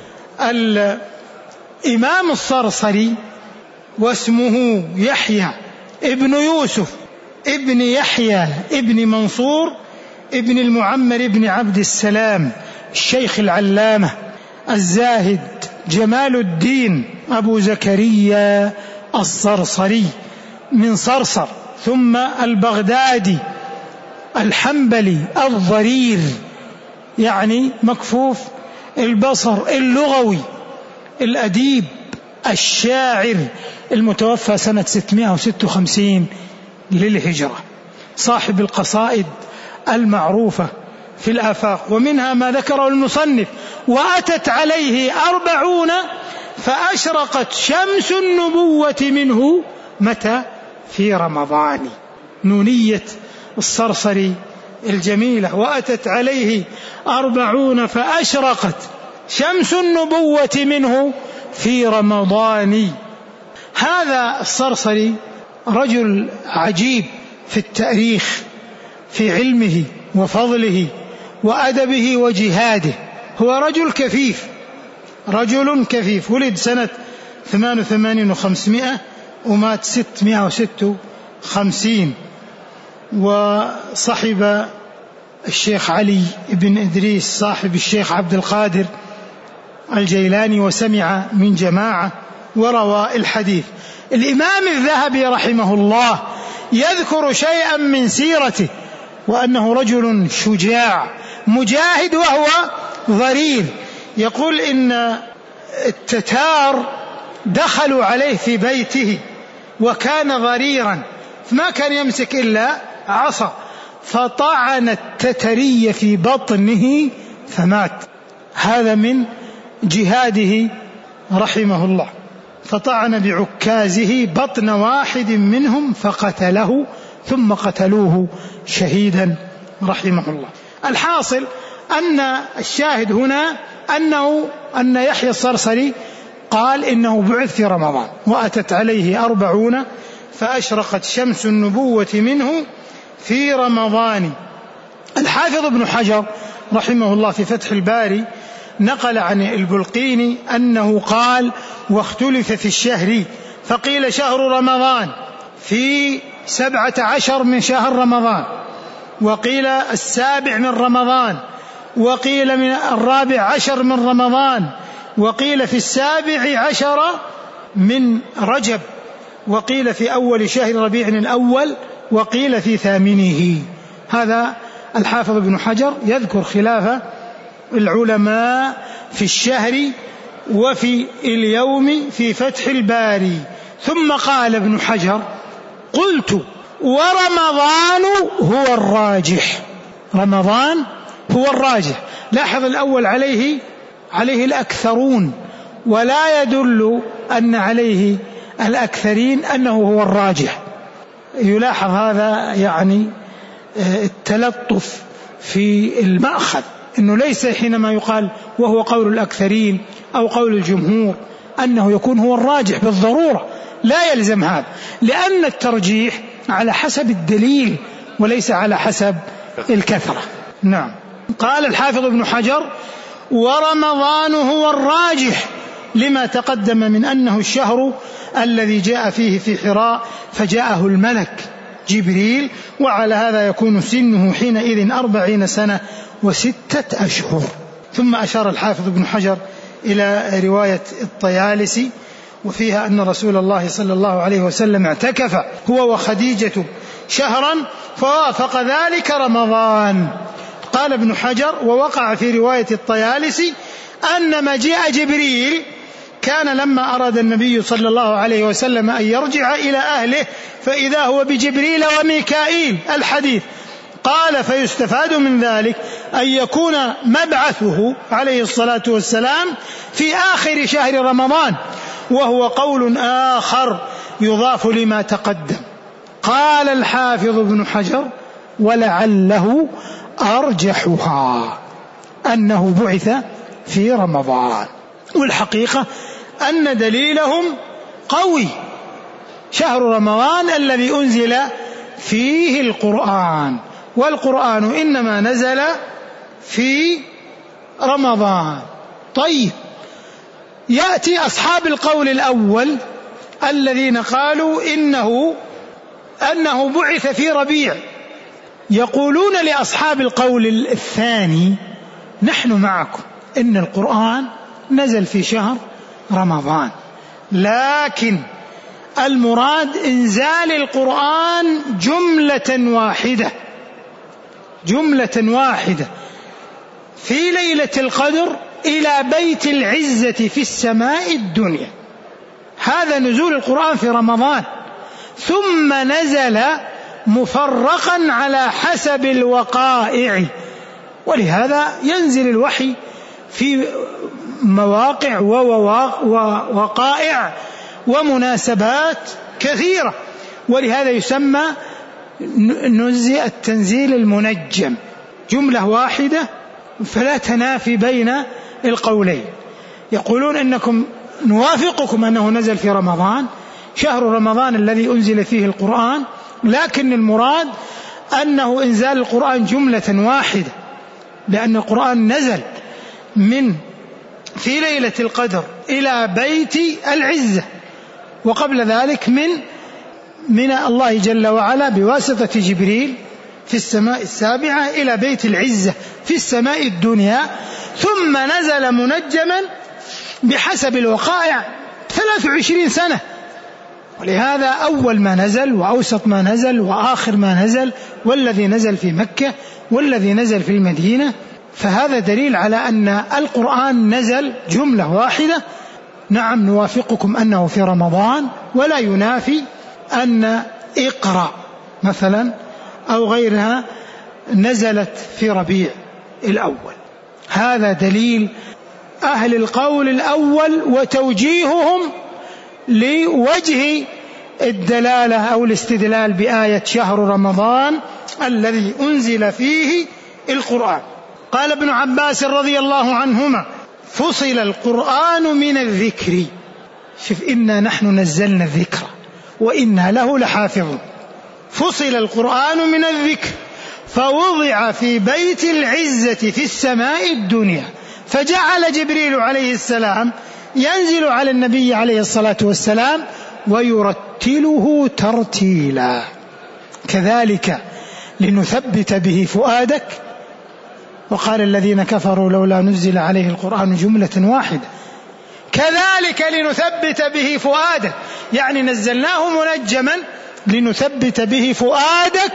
الإمام الصرصري واسمه يحيى ابن يوسف ابن يحيى ابن منصور ابن المعمر ابن عبد السلام الشيخ العلامة الزاهد جمال الدين أبو زكريا الصرصري من صرصر، ثم البغدادي الحنبلي الضرير يعني مكفوف البصر، اللغوي الأديب الشاعر، المتوفى سنة 656 للهجرة، صاحب القصائد المعروفة في الآفاق، ومنها ما ذكره المصنف: وأتت عليه 40 فأشرقت شمس النبوة منه متى؟ في رمضان. نونية الصرصري الجميلة: وأتت عليه 40 فأشرقت شمس النبوة منه في رمضان. هذا الصرصري رجل عجيب في التاريخ، في علمه وفضله وأدبه وجهاده. هو رجل كفيف، ولد سنة 88 و500 ومات 656، وصحب الشيخ علي بن إدريس صاحب الشيخ عبد القادر الجيلاني، وسمع من جماعة وروى الحديث. الإمام الذهبي رحمه الله يذكر شيئا من سيرته، وأنه رجل شجاع مجاهد وهو ضرير. يقول إن التتار دخلوا عليه في بيته وكان ضريرا، ما كان يمسك إلا عصا، فطعن التتري في بطنه فمات. هذا من جهاده رحمه الله. فطعن بعكازه بطن واحد منهم فقتله، ثم قتلوه شهيدا رحمه الله. الحاصل أن الشاهد هنا أن يحيى الصرصري قال إنه بعث في رمضان، وأتت عليه 40 فأشرقت شمس النبوة منه في رمضان. الحافظ ابن حجر رحمه الله في فتح الباري نقل عن البلقيني أنه قال: واختلف في الشهر، فقيل شهر رمضان في 17 من شهر رمضان، وقيل 7 من رمضان، وقيل من 14 من رمضان، وقيل في 17 من رجب، وقيل في أول شهر ربيع الأول، وقيل في 8. هذا الحافظ ابن حجر يذكر خلاف العلماء في الشهر وفي اليوم في فتح الباري. ثم قال ابن حجر: قلت: ورمضان هو الراجح. رمضان هو الراجح. لاحظ الأول عليه الأكثرون، ولا يدل أن عليه الأكثرين أنه هو الراجح. يلاحظ هذا يعني التلطف في المأخذ، أنه ليس حينما يقال وهو قول الأكثرين أو قول الجمهور أنه يكون هو الراجح بالضرورة، لا يلزم هذا، لأن الترجيح على حسب الدليل وليس على حسب الكثرة. نعم. قال الحافظ ابن حجر: ورمضان هو الراجح لما تقدم من أنه الشهر الذي جاء فيه في حراء فجاءه الملك جبريل، وعلى هذا يكون سنه حينئذ 40 سنة و6 أشهر. ثم أشار الحافظ ابن حجر إلى رواية الطيالسي، وفيها أن رسول الله صلى الله عليه وسلم اعتكف هو وخديجة شهرا فوافق ذلك رمضان. قال ابن حجر: ووقع في رواية الطيالسي أن مجيء جبريل كان لما أراد النبي صلى الله عليه وسلم أن يرجع إلى أهله فإذا هو بجبريل وميكائيل الحديث. قال: فيستفاد من ذلك أن يكون مبعثه عليه الصلاة والسلام في آخر شهر رمضان، وهو قول آخر يضاف لما تقدم. قال الحافظ ابن حجر: ولعله أرجحها أنه بعث في رمضان. والحقيقة أن دليلهم قوي، شهر رمضان الذي أنزل فيه القرآن، والقرآن إنما نزل في رمضان. طيب، يأتي أصحاب القول الأول الذين قالوا إنه بعث في ربيع، يقولون لأصحاب القول الثاني: نحن معكم إن القرآن نزل في شهر رمضان، لكن المراد إنزال القرآن جملة واحدة في ليلة القدر إلى بيت العزة في السماء الدنيا. هذا نزول القرآن في رمضان، ثم نزل مفرقا على حسب الوقائع، ولهذا ينزل الوحي في مواقع ووقائع ومناسبات كثيرة، ولهذا يسمى نزل التنزيل المنجم، جملة واحدة فلا تنافي بين القولين. يقولون إنكم نوافقكم أنه نزل في رمضان، شهر رمضان الذي أنزل فيه القرآن، لكن المراد أنه إنزال القرآن جملة واحدة، لأن القرآن نزل في ليلة القدر إلى بيت العزة، وقبل ذلك من الله جل وعلا بواسطة جبريل في السماء السابعة إلى بيت العزة في السماء الدنيا، ثم نزل منجما بحسب الوقائع 23 سنة. ولهذا أول ما نزل وأوسط ما نزل وآخر ما نزل، والذي نزل في مكة والذي نزل في المدينة، فهذا دليل على أن القرآن نزل جملة واحدة. نعم، نوافقكم أنه في رمضان، ولا ينافي أن اقرأ مثلا أو غيرها نزلت في ربيع الأول. هذا دليل أهل القول الأول وتوجيههم لوجه الدلالة أو الاستدلال بآية شهر رمضان الذي أنزل فيه القرآن. قال ابن عباس رضي الله عنهما: فصل القرآن من الذكر. شوف، إنا نحن نزلنا الذكر وإنا له لحافظون. فصل القرآن من الذكر فوضع في بيت العزة في السماء الدنيا، فجعل جبريل عليه السلام ينزل على النبي عليه الصلاة والسلام ويرتله ترتيلا، كذلك لنثبت به فؤادك. وقال الذين كفروا لولا نزل عليه القرآن جملة واحدة، كذلك لنثبت به فؤادك، يعني نزلناه منجما لنثبت به فؤادك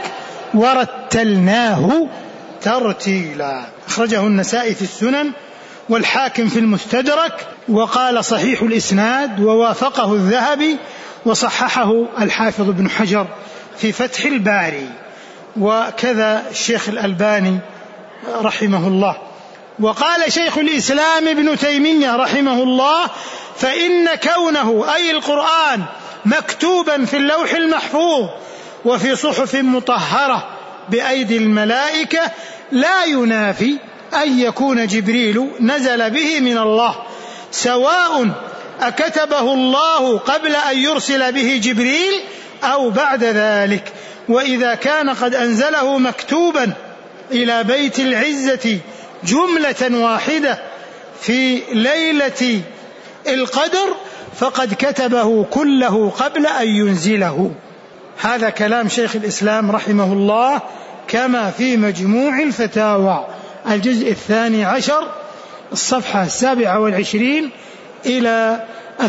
ورتلناه ترتيلا. أخرجه النسائي في السنن والحاكم في المستدرك، وقال صحيح الإسناد، ووافقه الذهبي، وصححه الحافظ ابن حجر في فتح الباري، وكذا الشيخ الألباني رحمه الله. وقال شيخ الإسلام ابن تيمية رحمه الله: فإن كونه أي القرآن مكتوبا في اللوح المحفوظ وفي صحف مطهرة بأيدي الملائكة لا ينافي أن يكون جبريل نزل به من الله، سواء أكتبه الله قبل أن يرسل به جبريل أو بعد ذلك. وإذا كان قد أنزله مكتوبا إلى بيت العزة جملة واحدة في ليلة القدر فقد كتبه كله قبل أن ينزله. هذا كلام شيخ الإسلام رحمه الله كما في مجموع الفتاوى الجزء 12 الصفحة 27 إلى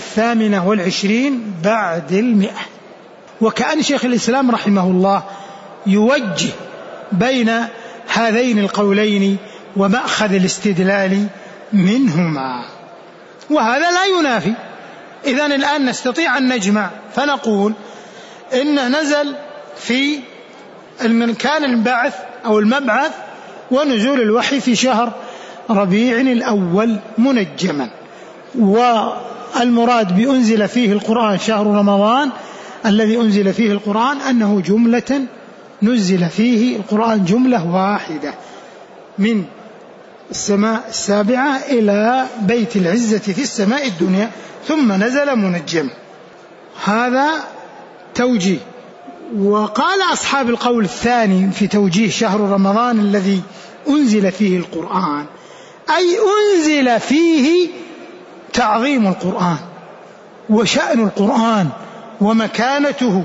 28 بعد 100. وكأن شيخ الإسلام رحمه الله يوجه بين هذين القولين ومأخذ الاستدلال منهما، وهذا لا ينافي. إذن الآن نستطيع أن نجمع فنقول إنه نزل في كان البعث أو المبعث ونزول الوحي في شهر ربيع الأول منجما، والمراد بأنزل فيه القرآن شهر رمضان الذي أنزل فيه القرآن أنه جملة نزل فيه القرآن جملة واحدة من السماء السابعة إلى بيت العزة في السماء الدنيا، ثم نزل منجما. هذا توجيه. وقال أصحاب القول الثاني في توجيه شهر رمضان الذي أنزل فيه القرآن، أي أنزل فيه تعظيم القرآن وشأن القرآن ومكانته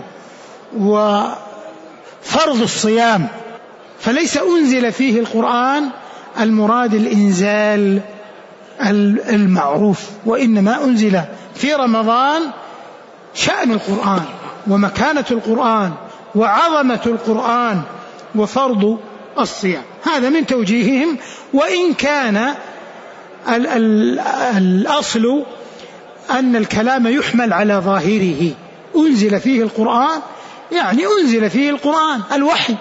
وفرض الصيام، فليس أنزل فيه القرآن المراد الإنزال المعروف، وإنما أنزل في رمضان شأن القرآن ومكانة القرآن وعظمة القرآن وفرض الصيام. هذا من توجيههم، وإن كان الأصل أن الكلام يحمل على ظاهره. أنزل فيه القرآن يعني أنزل فيه القرآن الوحي،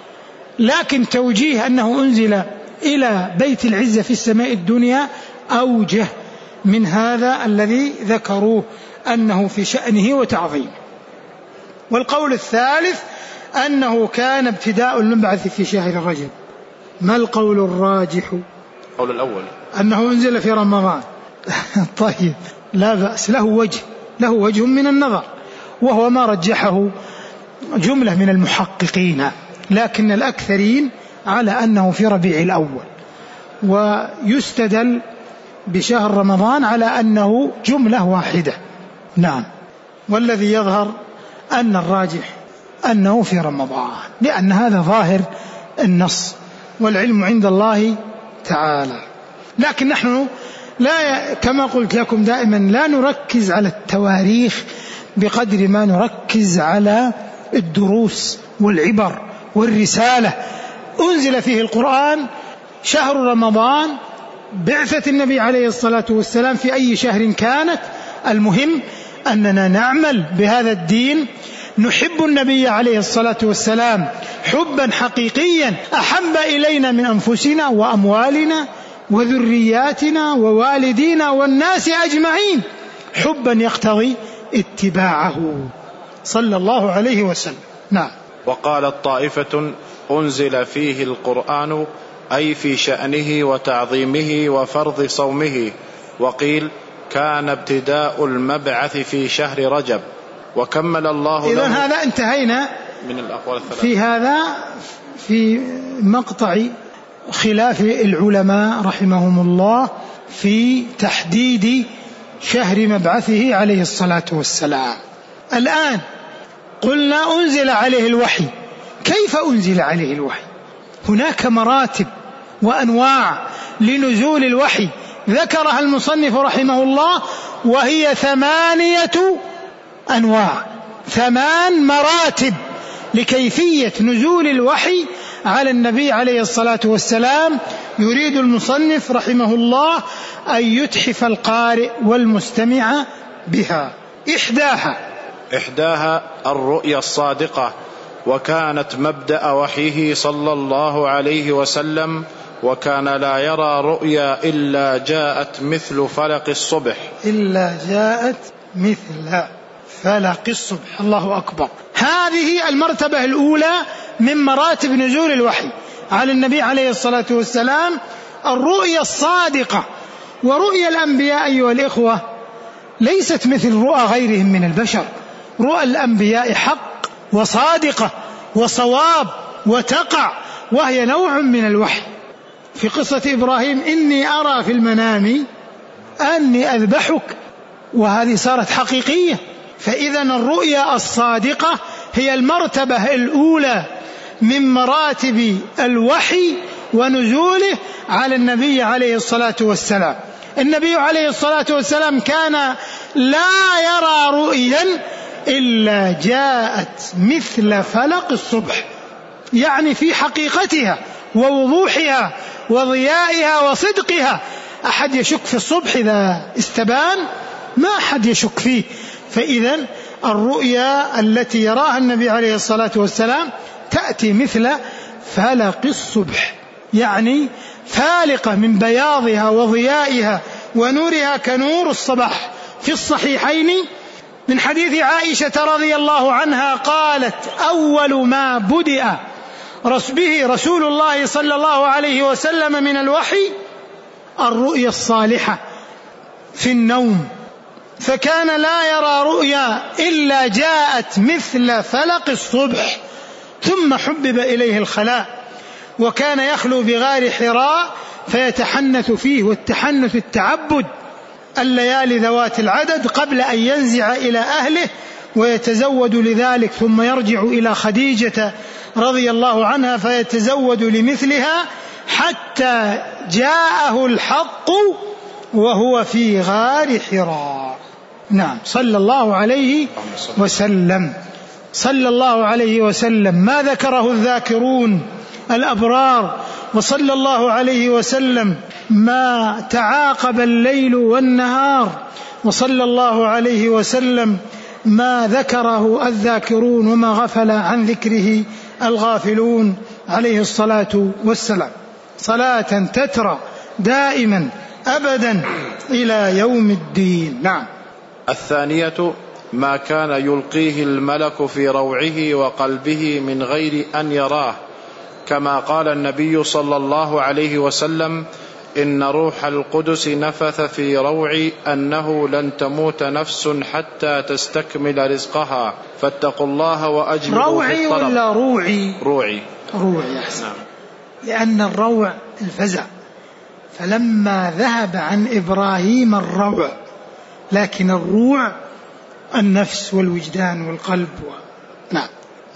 لكن توجيه أنه أنزل إلى بيت العزة في السماء الدنيا أوجه من هذا الذي ذكروه أنه في شأنه وتعظيمه. والقول الثالث أنه كان ابتداء المبعث في شهر رجب. ما القول الراجح؟ القول الأول أنه أنزل في رمضان. طيب لا بأس، له وجه من النظر، وهو ما رجحه جملة من المحققين، لكن الأكثرين على أنه في ربيع الأول، ويستدل بشهر رمضان على أنه جملة واحدة. نعم، والذي يظهر أن الراجح أنه في رمضان، لأن هذا ظاهر النص، والعلم عند الله تعالى. لكن نحن لا، كما قلت لكم دائما، لا نركز على التواريخ بقدر ما نركز على الدروس والعبر والرسالة. أنزل فيه القرآن شهر رمضان، بعثة النبي عليه الصلاة والسلام في أي شهر كانت، المهم أننا نعمل بهذا الدين، نحب النبي عليه الصلاة والسلام حبا حقيقيا أحب إلينا من أنفسنا وأموالنا وذرياتنا ووالدينا والناس أجمعين، حبا يقتضي اتباعه صلى الله عليه وسلم. نعم. وقالت طائفة أنزل فيه القرآن أي في شأنه وتعظيمه وفرض صومه، وقيل كان ابتداء المبعث في شهر رجب، وكمل الله له. إذن هذا انتهينا من الأقوال الثلاثة في هذا، في مقطع خلاف العلماء رحمهم الله في تحديد شهر مبعثه عليه الصلاة والسلام. الآن قلنا أنزل عليه الوحي. كيف أنزل عليه الوحي؟ هناك مراتب وأنواع لنزول الوحي ذكرها المصنف رحمه الله، وهي 8 أنواع، 8 مراتب لكيفية نزول الوحي على النبي عليه الصلاة والسلام. يريد المصنف رحمه الله أن يتحف القارئ والمستمع بها. إحداها الرؤيا الصادقة، وكانت مبدأ وحيه صلى الله عليه وسلم، وكان لا يرى رؤيا إلا جاءت مثل فلق الصبح. الله أكبر. هذه المرتبة الأولى من مراتب نزول الوحي على النبي عليه الصلاة والسلام، الرؤيا الصادقة. ورؤيا الأنبياء أيها الإخوة ليست مثل رؤى غيرهم من البشر. رؤى الأنبياء حق وصادقة وصواب وتقع، وهي نوع من الوحي. في قصة إبراهيم: إني أرى في المنام أني أذبحك، وهذه صارت حقيقية. فإذا الرؤيا الصادقة هي المرتبة الأولى من مراتب الوحي ونزوله على النبي عليه الصلاة والسلام. النبي عليه الصلاة والسلام كان لا يرى رؤيا إلا جاءت مثل فلق الصبح، يعني في حقيقتها ووضوحها وضيائها وصدقها. أحد يشك في الصبح إذا استبان؟ ما أحد يشك فيه. فإذا الرؤيا التي يراها النبي عليه الصلاة والسلام تأتي مثل فلق الصبح، يعني فالقة من بياضها وضيائها ونورها كنور الصباح. في الصحيحين من حديث عائشة رضي الله عنها قالت: أول ما بدأ به رسول الله صلى الله عليه وسلم من الوحي الرؤيا الصالحة في النوم، فكان لا يرى رؤيا إلا جاءت مثل فلق الصبح، ثم حبب إليه الخلاء، وكان يخلو بغار حراء فيتحنث فيه، والتحنث التعبد، الليالي ذوات العدد قبل أن ينزع إلى أهله ويتزود لذلك، ثم يرجع إلى خديجة رضي الله عنها فيتزود لمثلها حتى جاءه الحق وهو في غار حراء. نعم، صلى الله عليه وسلم، صلى الله عليه وسلم ما ذكره الذاكرون الأبرار، وصلى الله عليه وسلم ما تعاقب الليل والنهار، وصلى الله عليه وسلم ما ذكره الذاكرون وما غفل عن ذكره الغافلون عليه الصلاة والسلام، صلاة تترى دائما أبدا إلى يوم الدين. نعم. الثانية ما كان يلقيه الملك في روعه وقلبه من غير أن يراه، كما قال النبي صلى الله عليه وسلم: إن روح القدس نفث في روعي أنه لن تموت نفس حتى تستكمل رزقها فاتقوا الله وأجملوا في الطلب. روعي ولا روعي؟ روعي أحسن. لأن الروع الفزع، فلما ذهب عن إبراهيم الروع، لكن الروع النفس والوجدان والقلب نعم.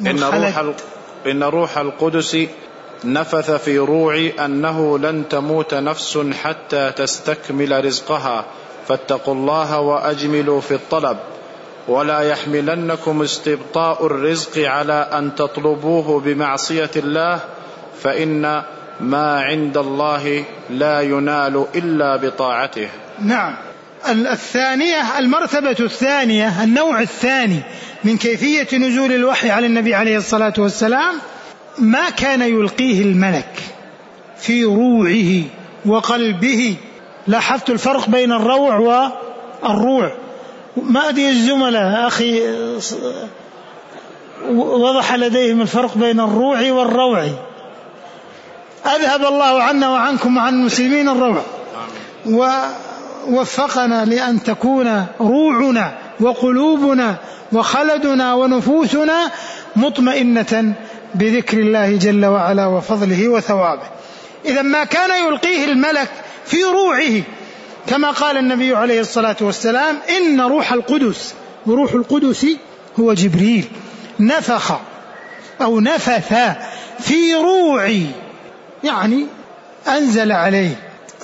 إن روح القدس نفث في روعي أنه لن تموت نفس حتى تستكمل رزقها فاتقوا الله وأجملوا في الطلب ولا يحملنكم استبطاء الرزق على أن تطلبوه بمعصية الله فإن ما عند الله لا ينال إلا بطاعته. نعم. الثانية، المرتبة الثانية، النوع الثاني من كيفية نزول الوحي على النبي عليه الصلاة والسلام ما كان يلقيه الملك في روعه وقلبه. لاحظت الفرق بين الروع والروع؟ ما أدري الزملاء أخي وضح لديهم الفرق بين الروع والروع. أذهب الله عنا وعنكم وعن المسلمين الروع، ووفقنا لأن تكون روعنا وقلوبنا وخلدنا ونفوسنا مطمئنة بذكر الله جل وعلا وفضله وثوابه. إذا ما كان يلقيه الملك في روعه، كما قال النبي عليه الصلاة والسلام: إن روح القدس، وروح القدس هو جبريل، نفخ أو نفث في روعي، يعني أنزل عليه،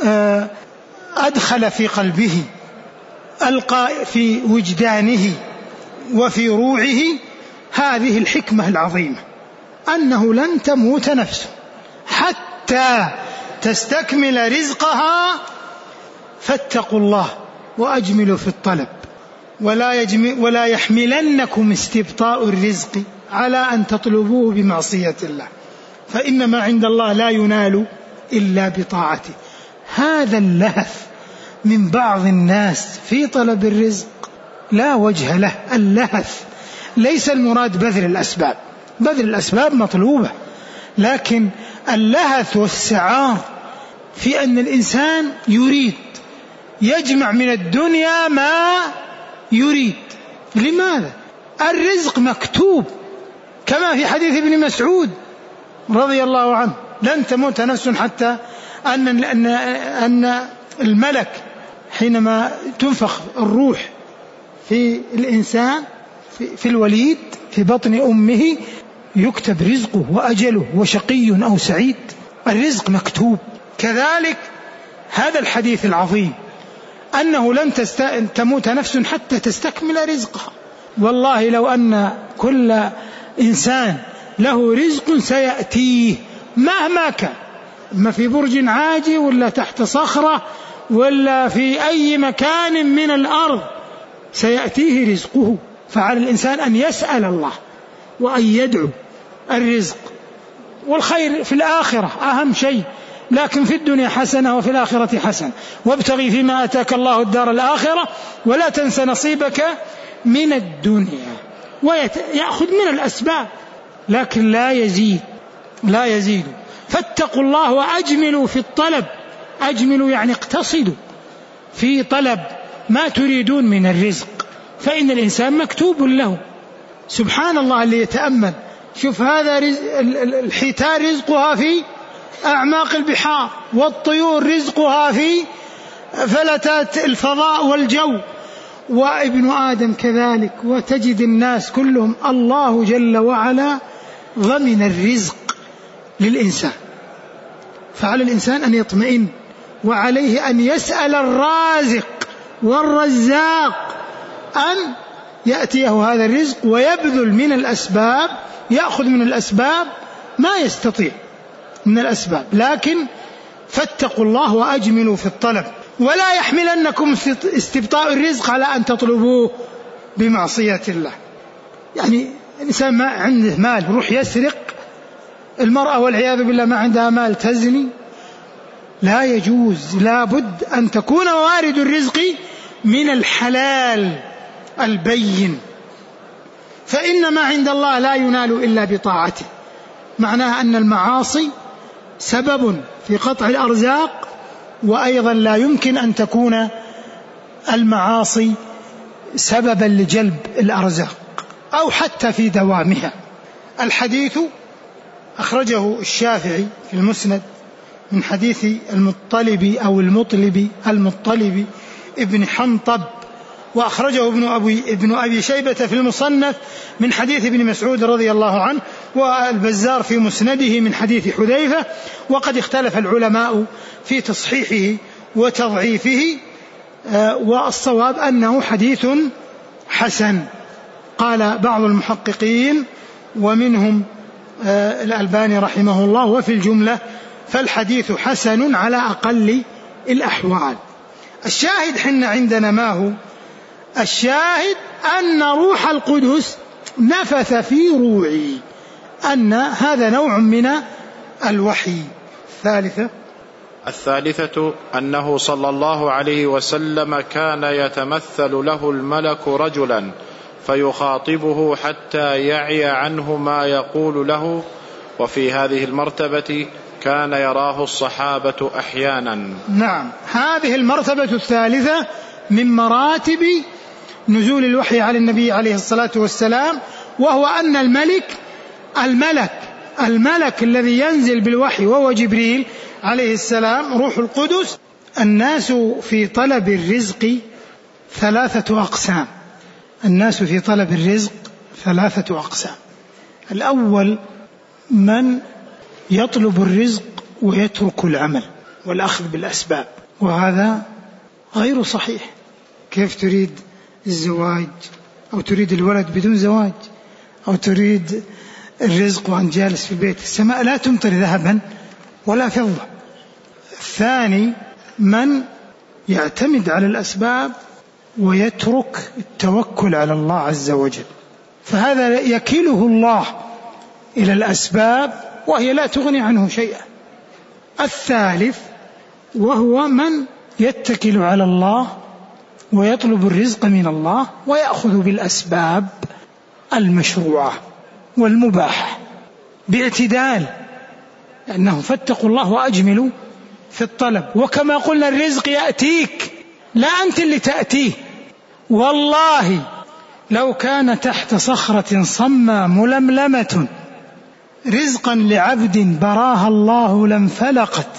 أدخل في قلبه، ألقى في وجدانه وفي روعه هذه الحكمة العظيمة، أنه لن تموت نفس حتى تستكمل رزقها فاتقوا الله وأجملوا في الطلب ولا يحملنكم استبطاء الرزق على أن تطلبوه بمعصية الله فإن ما عند الله لا ينال إلا بطاعته. هذا اللهث من بعض الناس في طلب الرزق لا وجه له. اللهث ليس المراد بذل الأسباب، بذل الأسباب مطلوبة، لكن اللهث والسعار في أن الإنسان يريد يجمع من الدنيا ما يريد. لماذا؟ الرزق مكتوب، كما في حديث ابن مسعود رضي الله عنه: لن تموت نفس حتى أن الملك حينما تنفخ الروح في الإنسان في الوليد في بطن أمه يكتب رزقه وأجله وشقي أو سعيد. الرزق مكتوب. كذلك هذا الحديث العظيم أنه لن تموت نفس حتى تستكمل رزقها. والله لو أن كل إنسان له رزق سيأتيه مهما كان، ما في برج عاجي ولا تحت صخرة ولا في أي مكان من الأرض سيأتيه رزقه. فعلى الإنسان أن يسأل الله وأن يدعو الرزق والخير في الآخرة أهم شيء، لكن في الدنيا حسنة وفي الآخرة حسنة، وابتغي فيما آتاك الله الدار الآخرة ولا تنس نصيبك من الدنيا. ويأخذ من الأسباب لكن لا يزيد. فاتقوا الله وأجملوا في الطلب. أجملوا يعني اقتصدوا في طلب ما تريدون من الرزق، فإن الإنسان مكتوب له. سبحان الله اللي يتأمل، شوف هذا الحيتان رزقها في أعماق البحار، والطيور رزقها في فلتات الفضاء والجو، وابن آدم كذلك. وتجد الناس كلهم الله جل وعلا ضمن الرزق للإنسان، فعلى الإنسان أن يطمئن، وعليه أن يسأل الرازق والرزاق أن يأتيه هذا الرزق، ويبذل من الأسباب، يأخذ من الأسباب ما يستطيع من الأسباب. لكن فاتقوا الله وأجملوا في الطلب، ولا يحملنكم استبطاء الرزق على أن تطلبوه بمعصية الله. يعني الإنسان ما عنده مال يروح يسرق، المرأة والعياذ بالله ما عندها مال تزني، لا يجوز. لا بد أن تكون موارد الرزق من الحلال البين، فإن ما عند الله لا ينال إلا بطاعته. معناها أن المعاصي سبب في قطع الأرزاق، وأيضا لا يمكن أن تكون المعاصي سببا لجلب الأرزاق أو حتى في دوامها. الحديث أخرجه الشافعي في المسند من حديث المطلب أو المطلب ابن حنطب، وأخرجه ابن أبي شيبة في المصنف من حديث ابن مسعود رضي الله عنه، والبزار في مسنده من حديث حذيفة. وقد اختلف العلماء في تصحيحه وتضعيفه، والصواب أنه حديث حسن. قال بعض المحققين ومنهم الألباني رحمه الله: وفي الجملة فالحديث حسن على أقل الأحوال. الشاهد حنا عندنا ما هو الشاهد؟ أن روح القدس نفث في روعي، أن هذا نوع من الوحي. الثالثة أنه صلى الله عليه وسلم كان يتمثل له الملك رجلا فيخاطبه حتى يعي عنه ما يقول له، وفي هذه المرتبة كان يراه الصحابة أحيانا. نعم، هذه المرتبة الثالثة من مراتب نزول الوحي على النبي عليه الصلاة والسلام، وهو أن الملك الذي ينزل بالوحي وهو جبريل عليه السلام روح القدس. الناس في طلب الرزق ثلاثة أقسام. الناس في طلب الرزق ثلاثة أقسام. الأول من يطلب الرزق ويترك العمل والأخذ بالأسباب، وهذا غير صحيح. كيف تريد الزواج أو تريد الولد بدون زواج، أو تريد الرزق وأنت جالس في البيت؟ السماء لا تمطر ذهبا ولا فضة. الثاني من يعتمد على الأسباب ويترك التوكل على الله عز وجل، فهذا يكله الله إلى الأسباب وهي لا تغني عنه شيئا. الثالث وهو من يتكل على الله ويطلب الرزق من الله ويأخذ بالأسباب المشروعة والمباحة باعتدال، لأنه فاتقوا الله وأجملوا في الطلب. وكما قلنا الرزق يأتيك، لا أنت اللي تأتيه. والله لو كان تحت صخرة صماء ململمة رزقا لعبد براها الله لانفلقت،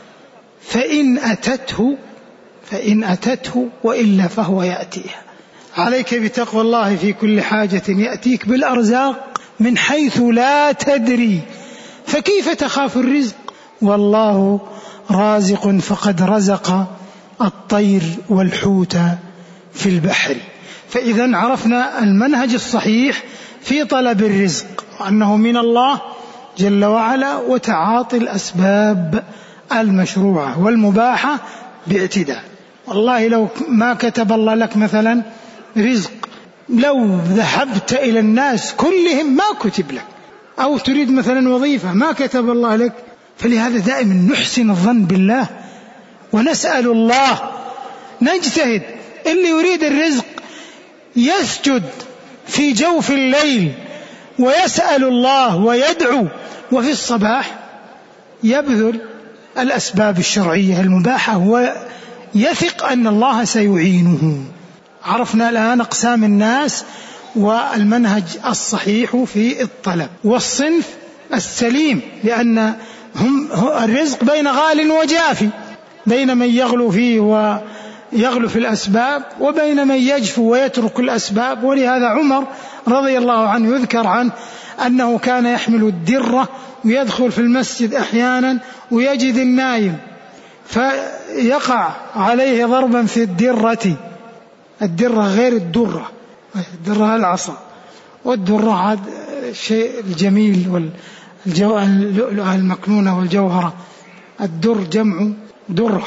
فإن أتته وإلا فهو يأتيها. عليك بتقوى الله في كل حاجة، يأتيك بالأرزاق من حيث لا تدري، فكيف تخاف الرزق؟ والله رازق فقد رزق الطير والحوت في البحر. فإذا عرفنا المنهج الصحيح في طلب الرزق، وأنه من الله جل وعلا، وتعاطي الأسباب المشروعة والمباحة باعتدال. والله لو ما كتب الله لك مثلا رزق، لو ذهبت إلى الناس كلهم ما كتب لك، أو تريد مثلا وظيفة ما كتب الله لك. فلهذا دائما نحسن الظن بالله ونسأل الله، نجتهد. اللي يريد الرزق يسجد في جوف الليل ويسأل الله ويدعو، وفي الصباح يبذل الأسباب الشرعية المباحة يثق أن الله سيعينه. عرفنا الآن أقسام الناس والمنهج الصحيح في الطلب والصنف السليم، لأن الرزق بين غال وجافي، بين من يغلو فيه ويغلو في الأسباب وبين من يجفو ويترك الأسباب. ولهذا عمر رضي الله عنه يذكر عنه أنه كان يحمل الدرة ويدخل في المسجد أحيانا ويجد النايم فيقع عليه ضربا في الدرة غير الدرة العصا، والدرة هذا الشيء الجميل واللؤلؤة المكنونة والجوهرة، الدر جمع درة.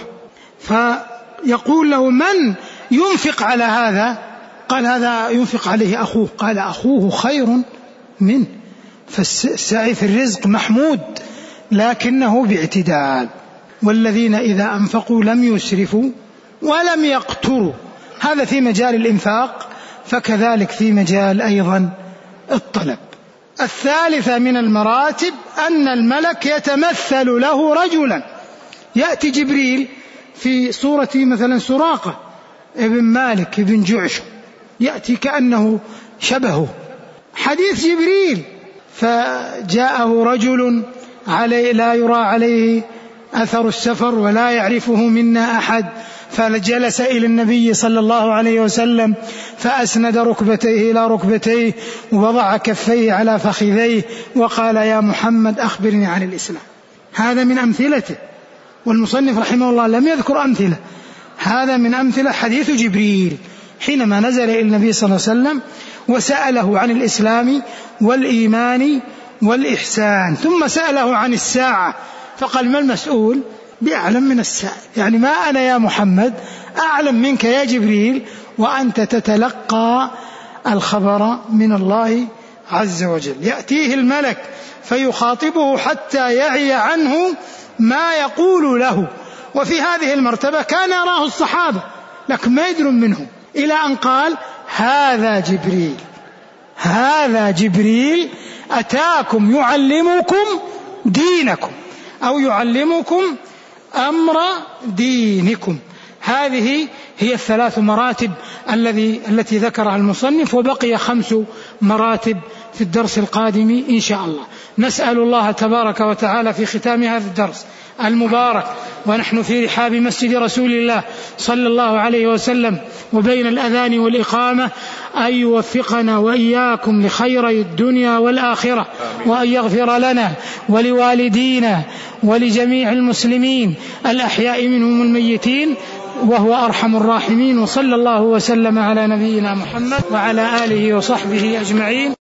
فيقول له: من ينفق على هذا؟ قال: هذا ينفق عليه أخوه. قال: أخوه خير منه. فالسعي في الرزق محمود لكنه باعتدال. والذين إذا أنفقوا لم يسرفوا ولم يقتروا، هذا في مجال الإنفاق، فكذلك في مجال أيضا الطلب. الثالثة من المراتب أن الملك يتمثل له رجلا، يأتي جبريل في صورة مثلا سراقة ابن مالك ابن جعشم، يأتي كأنه شبهه، حديث جبريل. فجاءه رجل لا يرى عليه أثر السفر ولا يعرفه منا أحد، فجلس إلى النبي صلى الله عليه وسلم فأسند ركبتيه إلى ركبتيه ووضع كفيه على فخذيه وقال: يا محمد أخبرني عن الإسلام. هذا من أمثلته، والمصنف رحمه الله لم يذكر أمثلة. هذا من أمثلة حديث جبريل حينما نزل إلى النبي صلى الله عليه وسلم وسأله عن الإسلام والإيمان والإحسان، ثم سأله عن الساعة فقال: ما المسؤول بأعلم من السائل؟ يعني ما أنا يا محمد أعلم منك يا جبريل، وأنت تتلقى الخبر من الله عز وجل. يأتيه الملك فيخاطبه حتى يعي عنه ما يقول له. وفي هذه المرتبة كان يراه الصحابة لكن ما يدرون منه، إلى أن قال: هذا جبريل أتاكم يعلمكم دينكم أو يعلمكم أمر دينكم. هذه هي الثلاث مراتب التي ذكرها المصنف، وبقي 5 مراتب في الدرس القادم إن شاء الله. نسأل الله تبارك وتعالى في ختام هذا الدرس المبارك ونحن في رحاب مسجد رسول الله صلى الله عليه وسلم وبين الأذان والإقامة أن يوفقنا وإياكم لخيري الدنيا والآخرة، وأن يغفر لنا ولوالدينا ولجميع المسلمين الأحياء منهم الميتين، وهو أرحم الراحمين. وصلى الله وسلم على نبينا محمد وعلى آله وصحبه أجمعين.